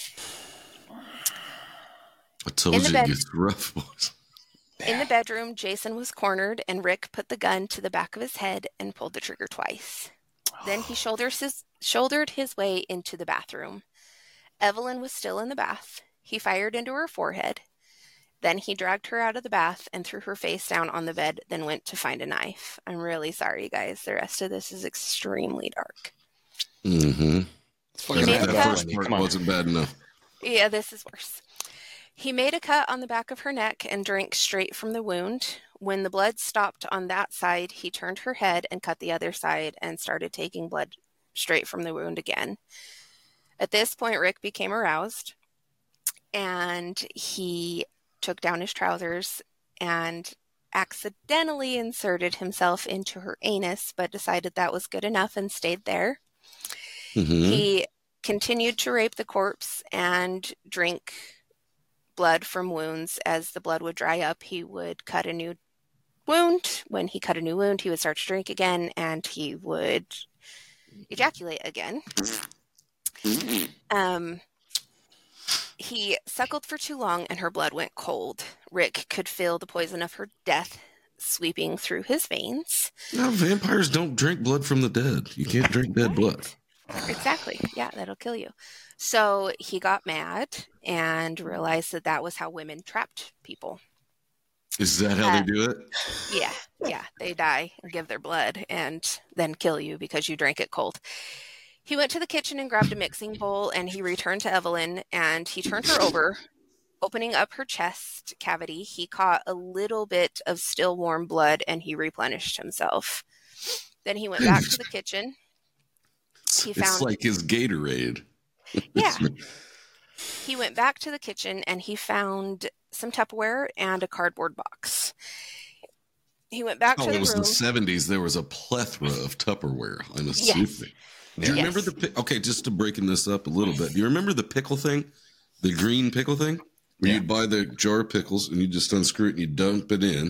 I told In the you bed- it gets rough, boys. In the bedroom, Jason was cornered, and Rick put the gun to the back of his head and pulled the trigger twice. Then he shoulders his, shouldered his way into the bathroom. Evelyn was still in the bath. He fired into her forehead. Then he dragged her out of the bath and threw her face down on the bed, then went to find a knife. I'm really sorry, guys. The rest of this is extremely dark. Mm-hmm. It's fucking made bad a That cut. first funny. part Come on. wasn't bad enough. Yeah, this is worse. He made a cut on the back of her neck and drank straight from the wound. When the blood stopped on that side, he turned her head and cut the other side and started taking blood straight from the wound again. At this point, Rick became aroused, and he took down his trousers and accidentally inserted himself into her anus, but decided that was good enough and stayed there. Mm-hmm. He continued to rape the corpse and drink blood from wounds. As the blood would dry up, he would cut a new wound. When he cut a new wound, he would start to drink again, and he would ejaculate again. Um, he suckled for too long, and her blood went cold. Rick could feel the poison of her death sweeping through his veins. No, vampires don't drink blood from the dead. You can't drink dead blood. Exactly. Yeah, that'll kill you. So he got mad and realized that that was how women trapped people. Is that how Uh, they do it? Yeah, yeah. They die and give their blood and then kill you because you drank it cold. He went to the kitchen and grabbed a mixing bowl, and he returned to Evelyn, and he turned her over. Opening up her chest cavity, he caught a little bit of still warm blood, and he replenished himself. Then he went back to the kitchen. He It's found- like his Gatorade. Yeah. He went back to the kitchen, and he found some Tupperware and a cardboard box. He went back Oh, to it the was room. the seventies. There was a plethora of Tupperware. I'm Yes. assuming. Do you Yes. remember the pi- okay? Just to breaking this up a little bit. Do you remember the pickle thing, the green pickle thing, where Yeah. you'd buy the jar of pickles and you just unscrew it and you dump it in,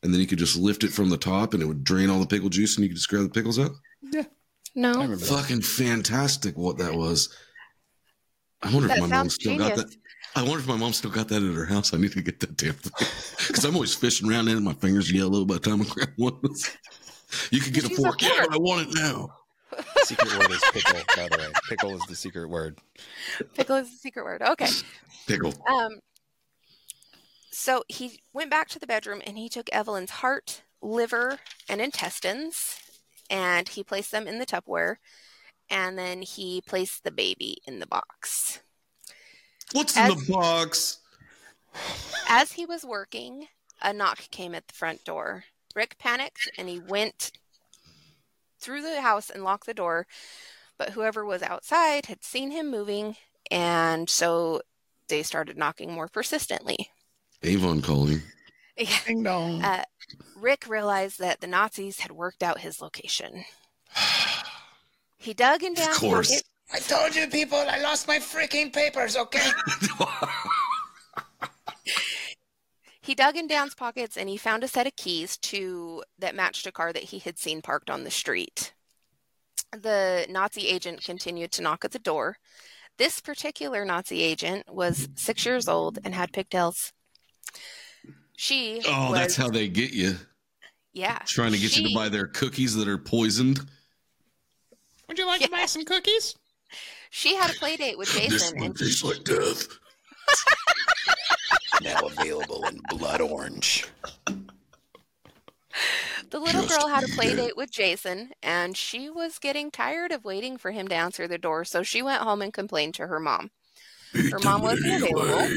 and then you could just lift it from the top, and it would drain all the pickle juice, and you could just grab the pickles out? No. I remember that. Fucking fantastic! What that was. I wonder That if my mom sounds still got genius. that. I wonder if my mom still got that at her house. I need to get that damn thing because I'm always fishing around in it. My fingers yellow by the time I grab one. You could get a She's a fork. Yeah, fork. but I want it now. Secret word is pickle, by the way. Pickle is the secret word. Pickle is the secret word. Okay. Pickle. Um, so he went back to the bedroom and he took Evelyn's heart, liver, and intestines, and he placed them in the Tupperware, and then he placed the baby in the box. What's As- in the box? As he was working, a knock came at the front door. Rick panicked and he went through the house and locked the door, but whoever was outside had seen him moving, and so they started knocking more persistently. Avon calling. Ding dong. Uh, Rick realized that the Nazis had worked out his location. He dug in Dan's Of course. pocket. I told you people I lost my freaking papers, okay? He dug in Dan's pockets and he found a set of keys to that matched a car that he had seen parked on the street. The Nazi agent continued to knock at the door. This particular Nazi agent was six years old and had pigtails. She Oh, was, that's how they get you. yeah. Trying to get you she- to buy their cookies that are poisoned. Would you like Yeah. to buy some cookies? She had a play date with This Jason, one and tastes like death. Now available in blood orange. the little Just girl had a play eat it. date with Jason, and she was getting tired of waiting for him to answer the door, so she went home and complained to her mom. Eat Her mom them wasn't anyway. available.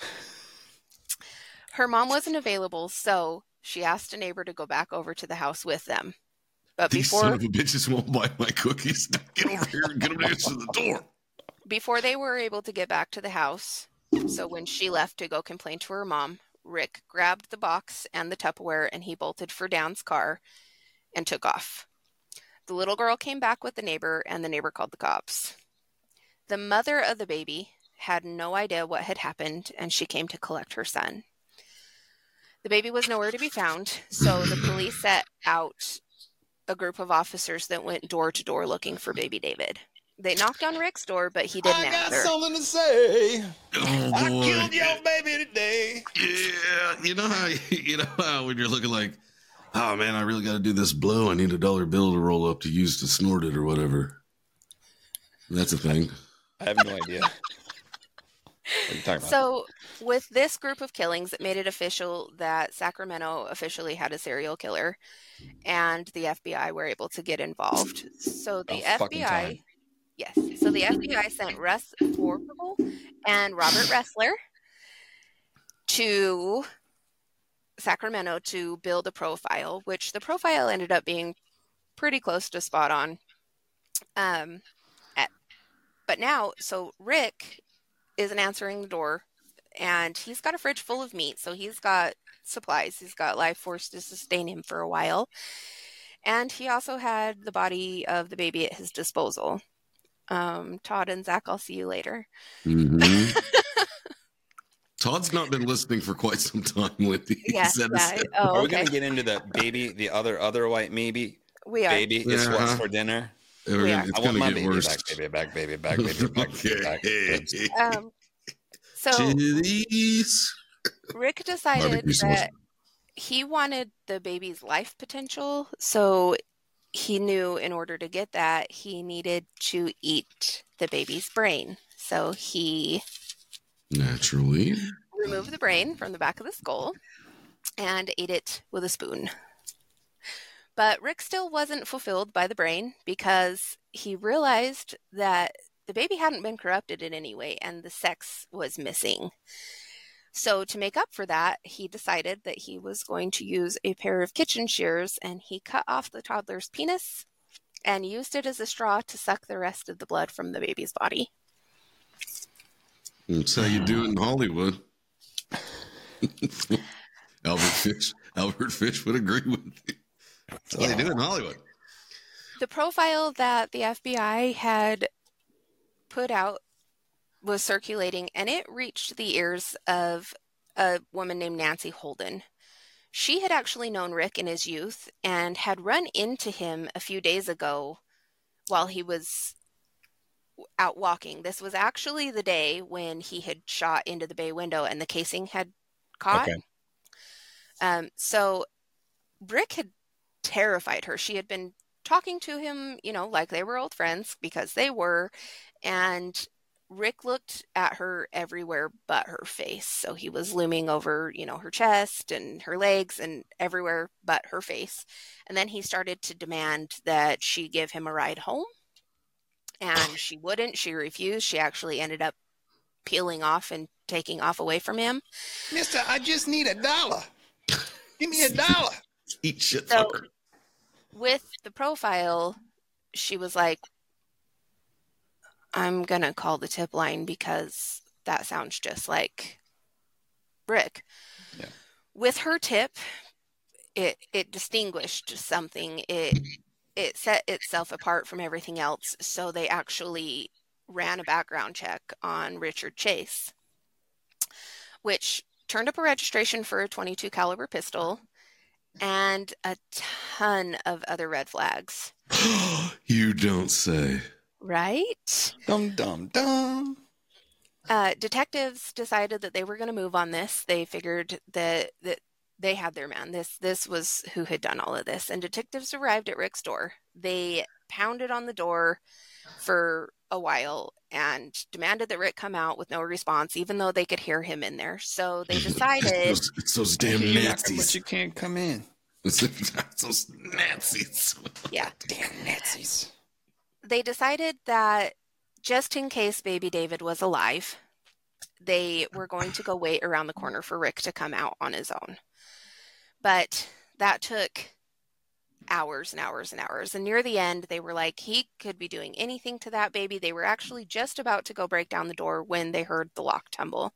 Her mom wasn't available, so she asked a neighbor to go back over to the house with them. But These son before of a bitches won't buy my cookies. Get over here and get them to answer the door. before they were able to get back to the house, so when she left to go complain to her mom, Rick grabbed the box and the Tupperware and he bolted for Dan's car and took off. The little girl came back with the neighbor, and the neighbor called the cops. The mother of the baby had no idea what had happened, and she came to collect her son. The baby was nowhere to be found, so the police set out a group of officers that went door to door looking for baby David. They knocked on Rick's door, but he didn't I got answer. something to say. Oh, I boy. killed your baby today. Yeah, you know how you know how when you're looking like, oh man, I really got to do this blow. I need a dollar bill to roll up to use to snort it or whatever. That's a thing. I have no idea. What are you talking about? So, with this group of killings, it made it official that Sacramento officially had a serial killer, and the F B I were able to get involved. So the About F fucking B I, time. yes, so the F B I sent Russ Vorpal and Robert Ressler to Sacramento to build a profile, which the profile ended up being pretty close to spot on. Um, at, but now, so Rick isn't answering the door, and he's got a fridge full of meat, so he's got supplies. He's got life force to sustain him for a while. And he also had the body of the baby at his disposal. Um, Todd and Zach, I'll see you later. Mhm. Todd's not been listening for quite some time, Lindy. He Yeah, said yeah. this- Oh, Are we okay. going to get into the baby, the other other white maybe? We are. Baby, it's Yeah. what's for dinner. We're We gonna- are. It's I want going my to get baby worse. back, baby back, baby back, baby back, baby back. Okay. Um, so Titties. Rick decided Barbecue sauce. that he wanted the baby's life potential, so he knew in order to get that, he needed to eat the baby's brain. So he Naturally. removed the brain from the back of the skull and ate it with a spoon. But Rick still wasn't fulfilled by the brain because he realized that the baby hadn't been corrupted in any way and the sex was missing. So to make up for that, he decided that he was going to use a pair of kitchen shears, and he cut off the toddler's penis and used it as a straw to suck the rest of the blood from the baby's body. That's how you do it in Hollywood. Albert Fish. Albert Fish would agree with you. That's how they do it in Hollywood. The profile that the F B I had put out was circulating, and it reached the ears of a woman named Nancy Holden. She had actually known Rick in his youth and had run into him a few days ago while he was out walking. This was actually the day when he had shot into the bay window and the casing had caught. Okay. Um, so Rick had terrified her. She had been talking to him, you know, like they were old friends, because they were, and Rick looked at her everywhere but her face. So he was looming over, you know, her chest and her legs and everywhere but her face. And then he started to demand that she give him a ride home. And she wouldn't. She refused. She actually ended up peeling off and taking off away from him. Mister, I just need a dollar. Give me a dollar. Eat shit So fucker. with the profile, she was like, I'm going to call the tip line because that sounds just like Rick. Yeah. With her tip, it it distinguished something. It it set itself apart from everything else. So they actually ran a background check on Richard Chase, which turned up a registration for a twenty-two caliber pistol and a ton of other red flags. You don't say. Right? Dum, dum, dum. Uh, detectives decided that they were going to move on this. They figured that that they had their man. This this was who had done all of this. And detectives arrived at Rick's door. They pounded on the door for a while and demanded that Rick come out with no response, even though they could hear him in there. So they decided... It's those, it's those damn You're knocking, Nazis. but you can't come in. It's those Nazis. Yeah. Damn Nazis. They decided that just in case baby David was alive, they were going to go wait around the corner for Rick to come out on his own. But that took hours and hours and hours. And near the end, they were like, he could be doing anything to that baby. They were actually just about to go break down the door when they heard the lock tumble.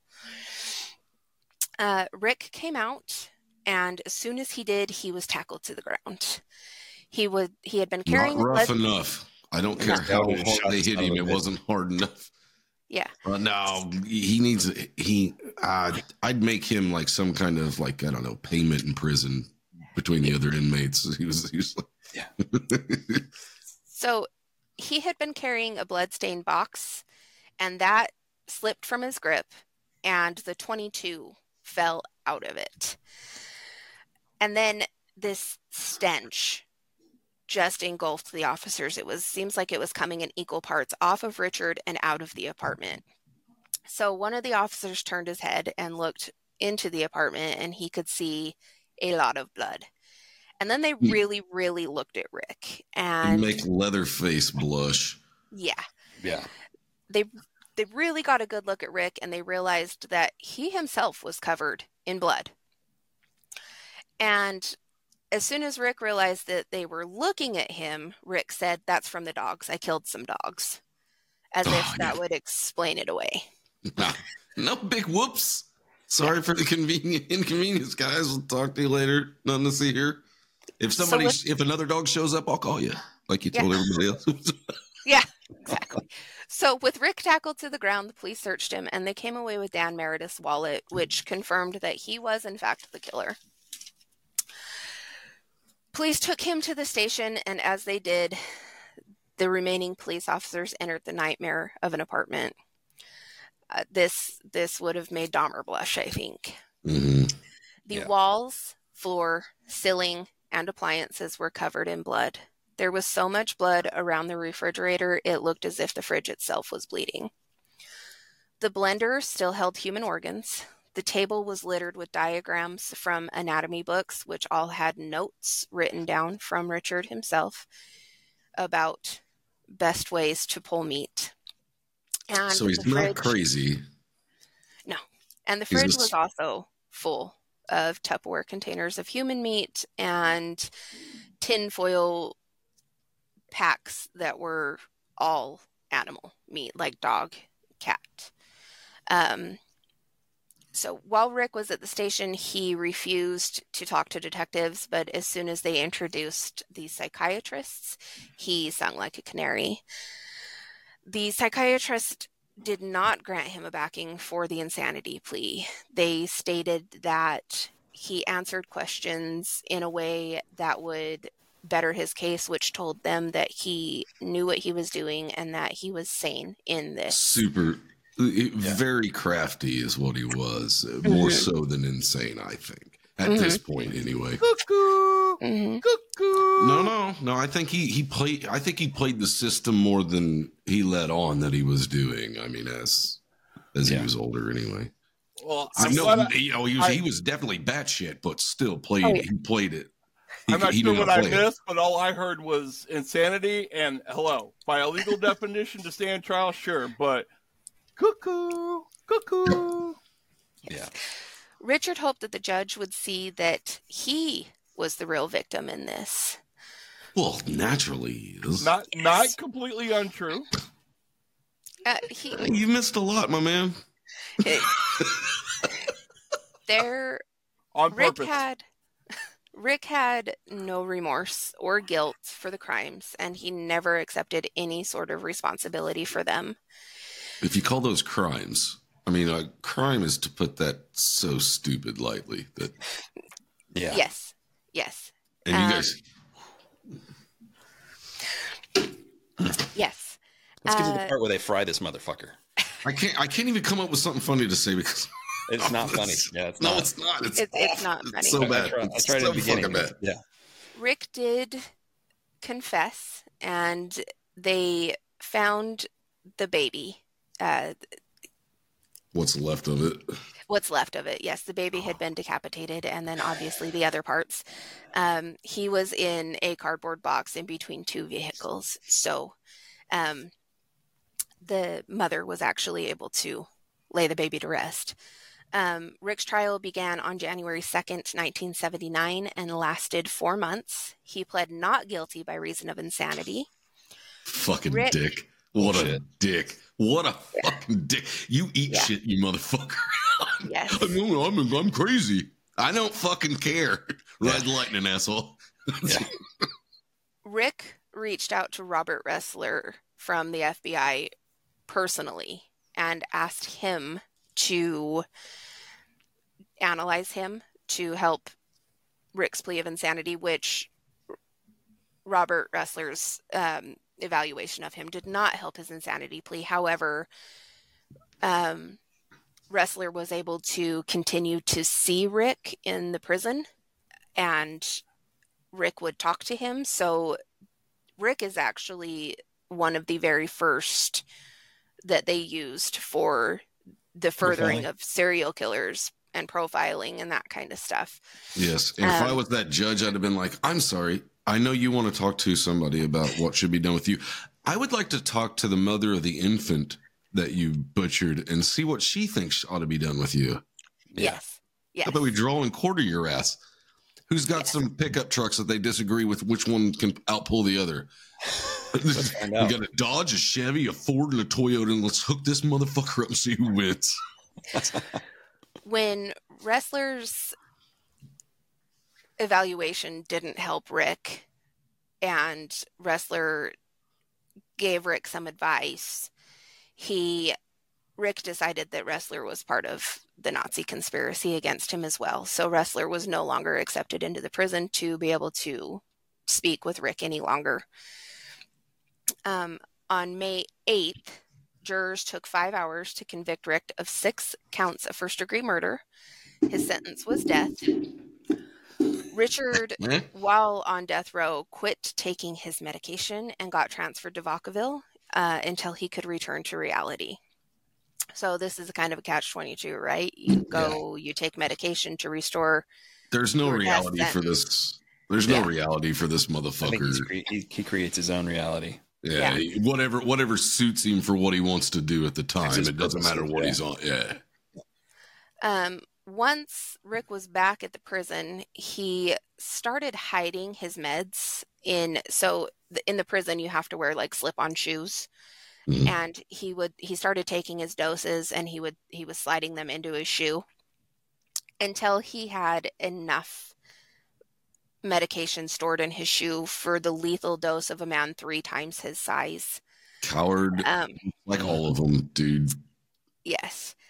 Uh, Rick came out, and as soon as he did, he was tackled to the ground. He would he had been carrying Not a rough blood- enough. I don't care No. how No, hard shot they the hit son him. of a It bitch. wasn't hard enough. Yeah. Uh, no, he needs. He. Uh, I'd make him like some kind of like I don't know payment in prison between the other inmates. He was. He was like, Yeah. So he had been carrying a bloodstained box, and that slipped from his grip, and the twenty-two fell out of it. And then this stench just engulfed the officers. It was seems like it was coming in equal parts off of Richard and out of the apartment. So one of the officers turned his head and looked into the apartment, and he could see a lot of blood. And then they really, really looked at Rick, and make Leatherface blush. yeah, Yeah. they they really got a good look at Rick, and they realized that he himself was covered in blood. And as soon as Rick realized that they were looking at him, Rick said, "That's from the dogs. I killed some dogs," as Oh, if that yeah. would explain it away. Nah, no big whoops. Sorry for the convenient inconvenience, guys. We'll talk to you later. Nothing to see here. If So somebody, with- if another dog shows up, I'll call you, like you Yeah. told everybody else. Yeah, exactly. So with Rick tackled to the ground, the police searched him, and they came away with Dan Meredith's wallet, which confirmed that he was, in fact, the killer. Police took him to the station, and as they did, the remaining police officers entered the nightmare of an apartment. Uh, this this would have made Dahmer blush, I think. hmm The Yeah. walls, floor, ceiling, and appliances were covered in blood. There was so much blood around the refrigerator, it looked as if the fridge itself was bleeding. The blender still held human organs. The table was littered with diagrams from anatomy books, which all had notes written down from Richard himself about best ways to pull meat. And So he's the not fridge- crazy. And the He's fridge just- was also full of Tupperware containers of human meat and tinfoil packs that were all animal meat, like dog, cat. Um, so while Rick was at the station, he refused to talk to detectives, but as soon as they introduced the psychiatrists, he sung like a canary. The psychiatrist did not grant him a backing for the insanity plea. They stated that he answered questions in a way that would better his case, which told them that he knew what he was doing and that he was sane in this. Super, it, yeah. very crafty is what he was, mm-hmm. more so than insane, I think, at mm-hmm. this point anyway. Cuckoo, mm-hmm. cuckoo. No, no, no. I think he he played. I think he played the system more than he let on that he was doing. I mean, as as yeah. he was older, anyway. Well, I I'm know, I, you know, he was I, he was definitely batshit, but still played. Oh, yeah. He played it. He, I'm not sure what I missed, it. but all I heard was insanity and hello. By a legal definition to stand trial, sure, but cuckoo, cuckoo. Yeah. Richard hoped that the judge would see that he was the real victim in this. Well, naturally he is. Not, yes. not completely untrue. Uh, he, you missed a lot, my man. It, there, on Rick purpose. had... Rick had no remorse or guilt for the crimes, and he never accepted any sort of responsibility for them. If you call those crimes, I mean, a crime is to put that so stupid lightly. That yeah, yes, yes, and you um, guys, yes. Let's get uh, to the part where they fry this motherfucker. I can't. I can't even come up with something funny to say because. It's not funny. Yeah, it's no, not. it's not. It's, it's, it's not funny. It's so bad. I tried, I it's tried so at the beginning. Bad. Yeah. Rick did confess, and they found the baby. Uh, what's left of it? What's left of it? Yes, the baby had been decapitated, and then obviously the other parts. Um, he was in a cardboard box in between two vehicles, so um, the mother was actually able to lay the baby to rest. Um, Rick's trial began on January second, nineteen seventy-nine, and lasted four months. He pled not guilty by reason of insanity. Fucking Rick, dick. What shit. a dick. What a yeah. fucking dick. You eat yeah. shit, you motherfucker. Yes. I know, I'm, I'm crazy. I don't fucking care. Red lightning, asshole. Yeah. Rick reached out to Robert Ressler from the F B I personally and asked him to analyze him to help Rick's plea of insanity, which Robert Ressler's um, evaluation of him did not help his insanity plea. However, um, Ressler was able to continue to see Rick in the prison, and Rick would talk to him. So Rick is actually one of the very first that they used for the furthering Profiling. of serial killers and profiling and that kind of stuff. Yes. And um, if I was that judge, I'd have been like, I'm sorry. I know you want to talk to somebody about what should be done with you. I would like to talk to the mother of the infant that you butchered and see what she thinks ought to be done with you. Yeah. Yes. Yes. How about we draw and quarter your ass? Who's got yes. some pickup trucks that they disagree with which one can outpull the other? We got a Dodge, a Chevy, a Ford, and a Toyota, and let's hook this motherfucker up and see who wins. When Ressler's evaluation didn't help Rick, and Ressler gave Rick some advice, he Rick decided that Ressler was part of the Nazi conspiracy against him as well. So Ressler was no longer accepted into the prison to be able to speak with Rick any longer. Um, on May eighth, jurors took five hours to convict Rick of six counts of first-degree murder. His sentence was death. Richard, while on death row, quit taking his medication and got transferred to Vacaville uh, until he could return to reality. So this is a kind of a catch twenty-two, right? You go, yeah. you take medication to restore. There's no reality for this. There's yeah. no reality for this motherfucker. Cre- he, he creates his own reality. Yeah, yeah, whatever whatever suits him for what he wants to do at the time. It doesn't matter what yeah. he's on. Yeah. Um. Once Rick was back at the prison, he started hiding his meds in. So in the prison, you have to wear like slip-on shoes, mm. and he would he started taking his doses, and he would he was sliding them into his shoe until he had enough medication stored in his shoe for the lethal dose of a man three times his size. Coward, um, like all of them, dude. Yes.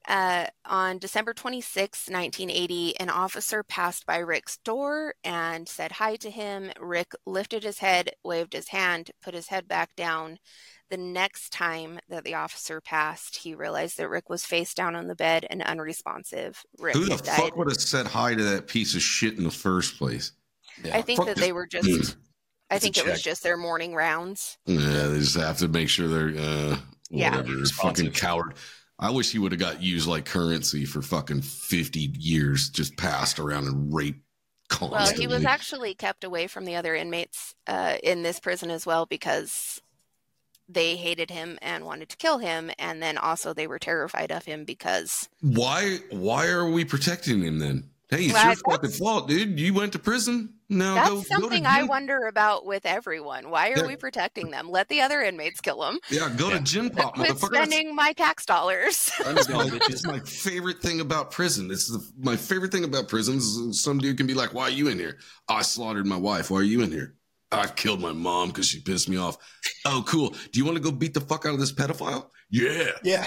Uh, on December twenty-sixth, nineteen eighty, an officer passed by Rick's door and said hi to him. Rick lifted his head, waved his hand, put his head back down. The next time that the officer passed, he realized that Rick was face down on the bed and unresponsive. Rick Who the had died. fuck would have said hi to that piece of shit in the first place? Yeah. I think Fuck that this- they were just, I It's a think it was check. just their morning rounds. Yeah, they just have to make sure they're uh, Yeah. whatever. Fucking Responsive. coward. I wish he would have got used like currency for fucking fifty years, just passed around and raped Well, constantly. he was actually kept away from the other inmates uh, in this prison as well because they hated him and wanted to kill him, and then also they were terrified of him because Why? Why are we protecting him then? Hey, it's Well, your that's- fucking fault, dude. You went to prison. Now that's go, go to something I gym. wonder about with everyone. Why are Yeah. we protecting them? Let the other inmates kill them. Yeah, go to gym pop, Quit motherfucker. That's- spending my tax dollars. That's my, it's my favorite thing about prison. It's the, my favorite thing about prisons. Is some dude can be like, "Why are you in here?" I slaughtered my wife. Why are you in here? I killed my mom because she pissed me off. Oh, cool. Do you want to go beat the fuck out of this pedophile? Yeah. Yeah.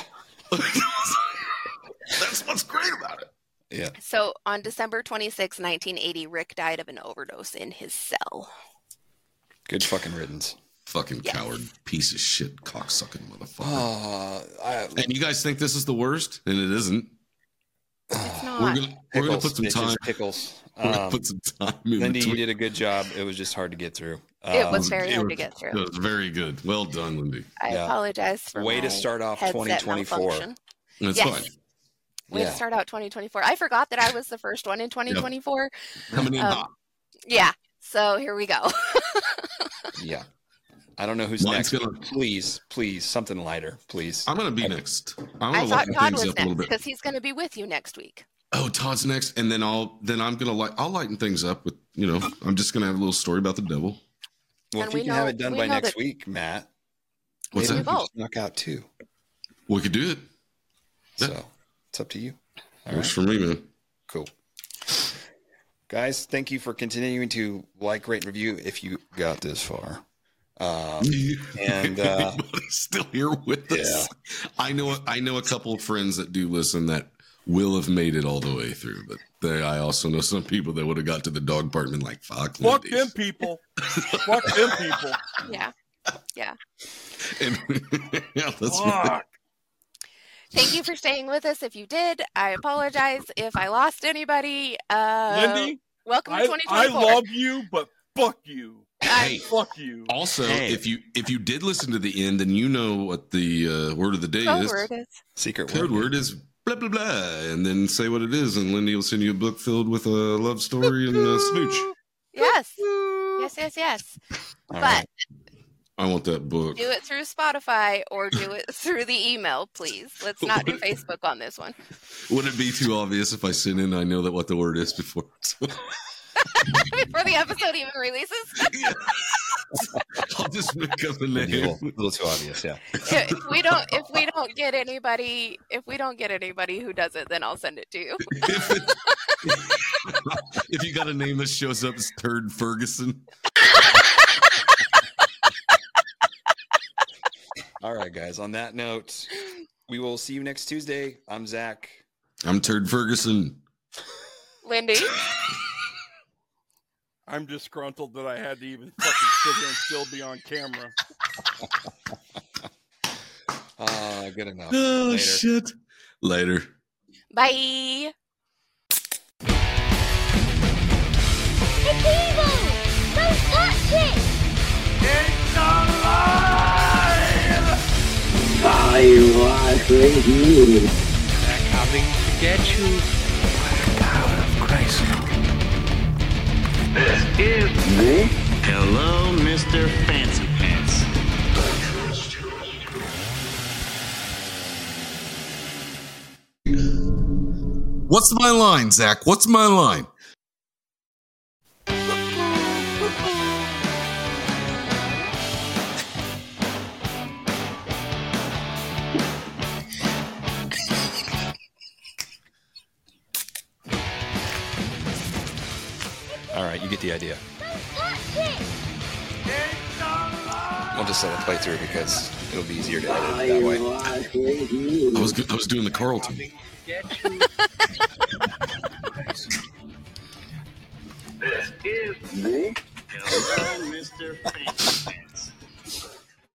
That's what's great about it. Yeah. So on December twenty-sixth, nineteen eighty, Rick died of an overdose in his cell. Good fucking riddance. Fucking Yes. coward, piece of shit, cocksucking motherfucker. Oh, I, And you guys think this is the worst, and it isn't. It's not. We're gonna we're gonna pickles, put some bitches, time. pickles. We're gonna Um, put some time in Lindy, you between. did a good job. It was just hard to get through. It Um, was very It hard to was- get through. It was very good. Well done, Lindy. I Yeah. apologize for Way to my start off headset twenty twenty-four. malfunction. That's Yes. fine. Way Yeah. to start out twenty twenty-four. I forgot that I was the first one in twenty twenty-four. Coming in Um, hot. Yeah. So here we go. Yeah. I don't know who's Mine's next. gonna- Please, please, something lighter, please. I'm gonna be next. I'm I gonna thought lighten Todd things was up a little next bit. because he's going to be with you next week. Oh, Todd's next, and then I'll then I'm gonna like I'll lighten things up with you know I'm just gonna have a little story about the devil. Well, And if we you can know- have it done we by know next that- week, Matt, What's maybe that? we will. could just knock out two. We could do it. Yeah. So it's up to you. All Works right. for me, man. Cool. Guys, thank you for continuing to like, rate, and review if you got this far. Um, and, uh, Anybody's still here with us. I know I know a couple of friends that do listen that will have made it all the way through, but they, I also know some people that would have got to the dog part and been like, "Fuck, Fuck Lindy's." them people. Fuck them people. Yeah. Yeah. And, yeah, that's Fuck. Thank you for staying with us. If you did, I apologize if I lost anybody. Uh, Lindy, welcome to I, twenty I twenty-four. love you, but fuck you. Hey, Fuck you. also, Hey. if you if you did listen to the end, then you know what the uh, word of the day Code is. word is. secret Code word. word is blah blah blah, and then say what it is, and Lindy will send you a book filled with a love story and a smooch. Yes. Yes, yes, yes. All But right. I want that book. do it through Spotify or do it through the email, please. Let's not do Facebook on this one. Would it be too obvious if I sent in? I know that what the word is before. Before the episode even releases. I'll just make up a A name. little, a little too obvious, yeah. if we don't if we don't get anybody if we don't get anybody who does it, then I'll send it to you. if, it- if you got a name that shows up as Turd Ferguson, All right, guys. On that note, we will see you next Tuesday. I'm Zach. I'm Turd Ferguson. Lindy. I'm disgruntled that I had to even fucking sit here and still be on camera. Ah, good enough. Oh Later. shit! Later. Bye. It's evil! Don't touch it! I was with you. They're coming to get you. Eh? Hello, Mister Fancy Pants. What's my line, Zach? What's my line? All right, you get the idea. Touch it! We'll just let it play through because it'll be easier to edit I that way. was great news. I was I was doing the Carlton. This is Nick? Hello, Mister Fancy Pants.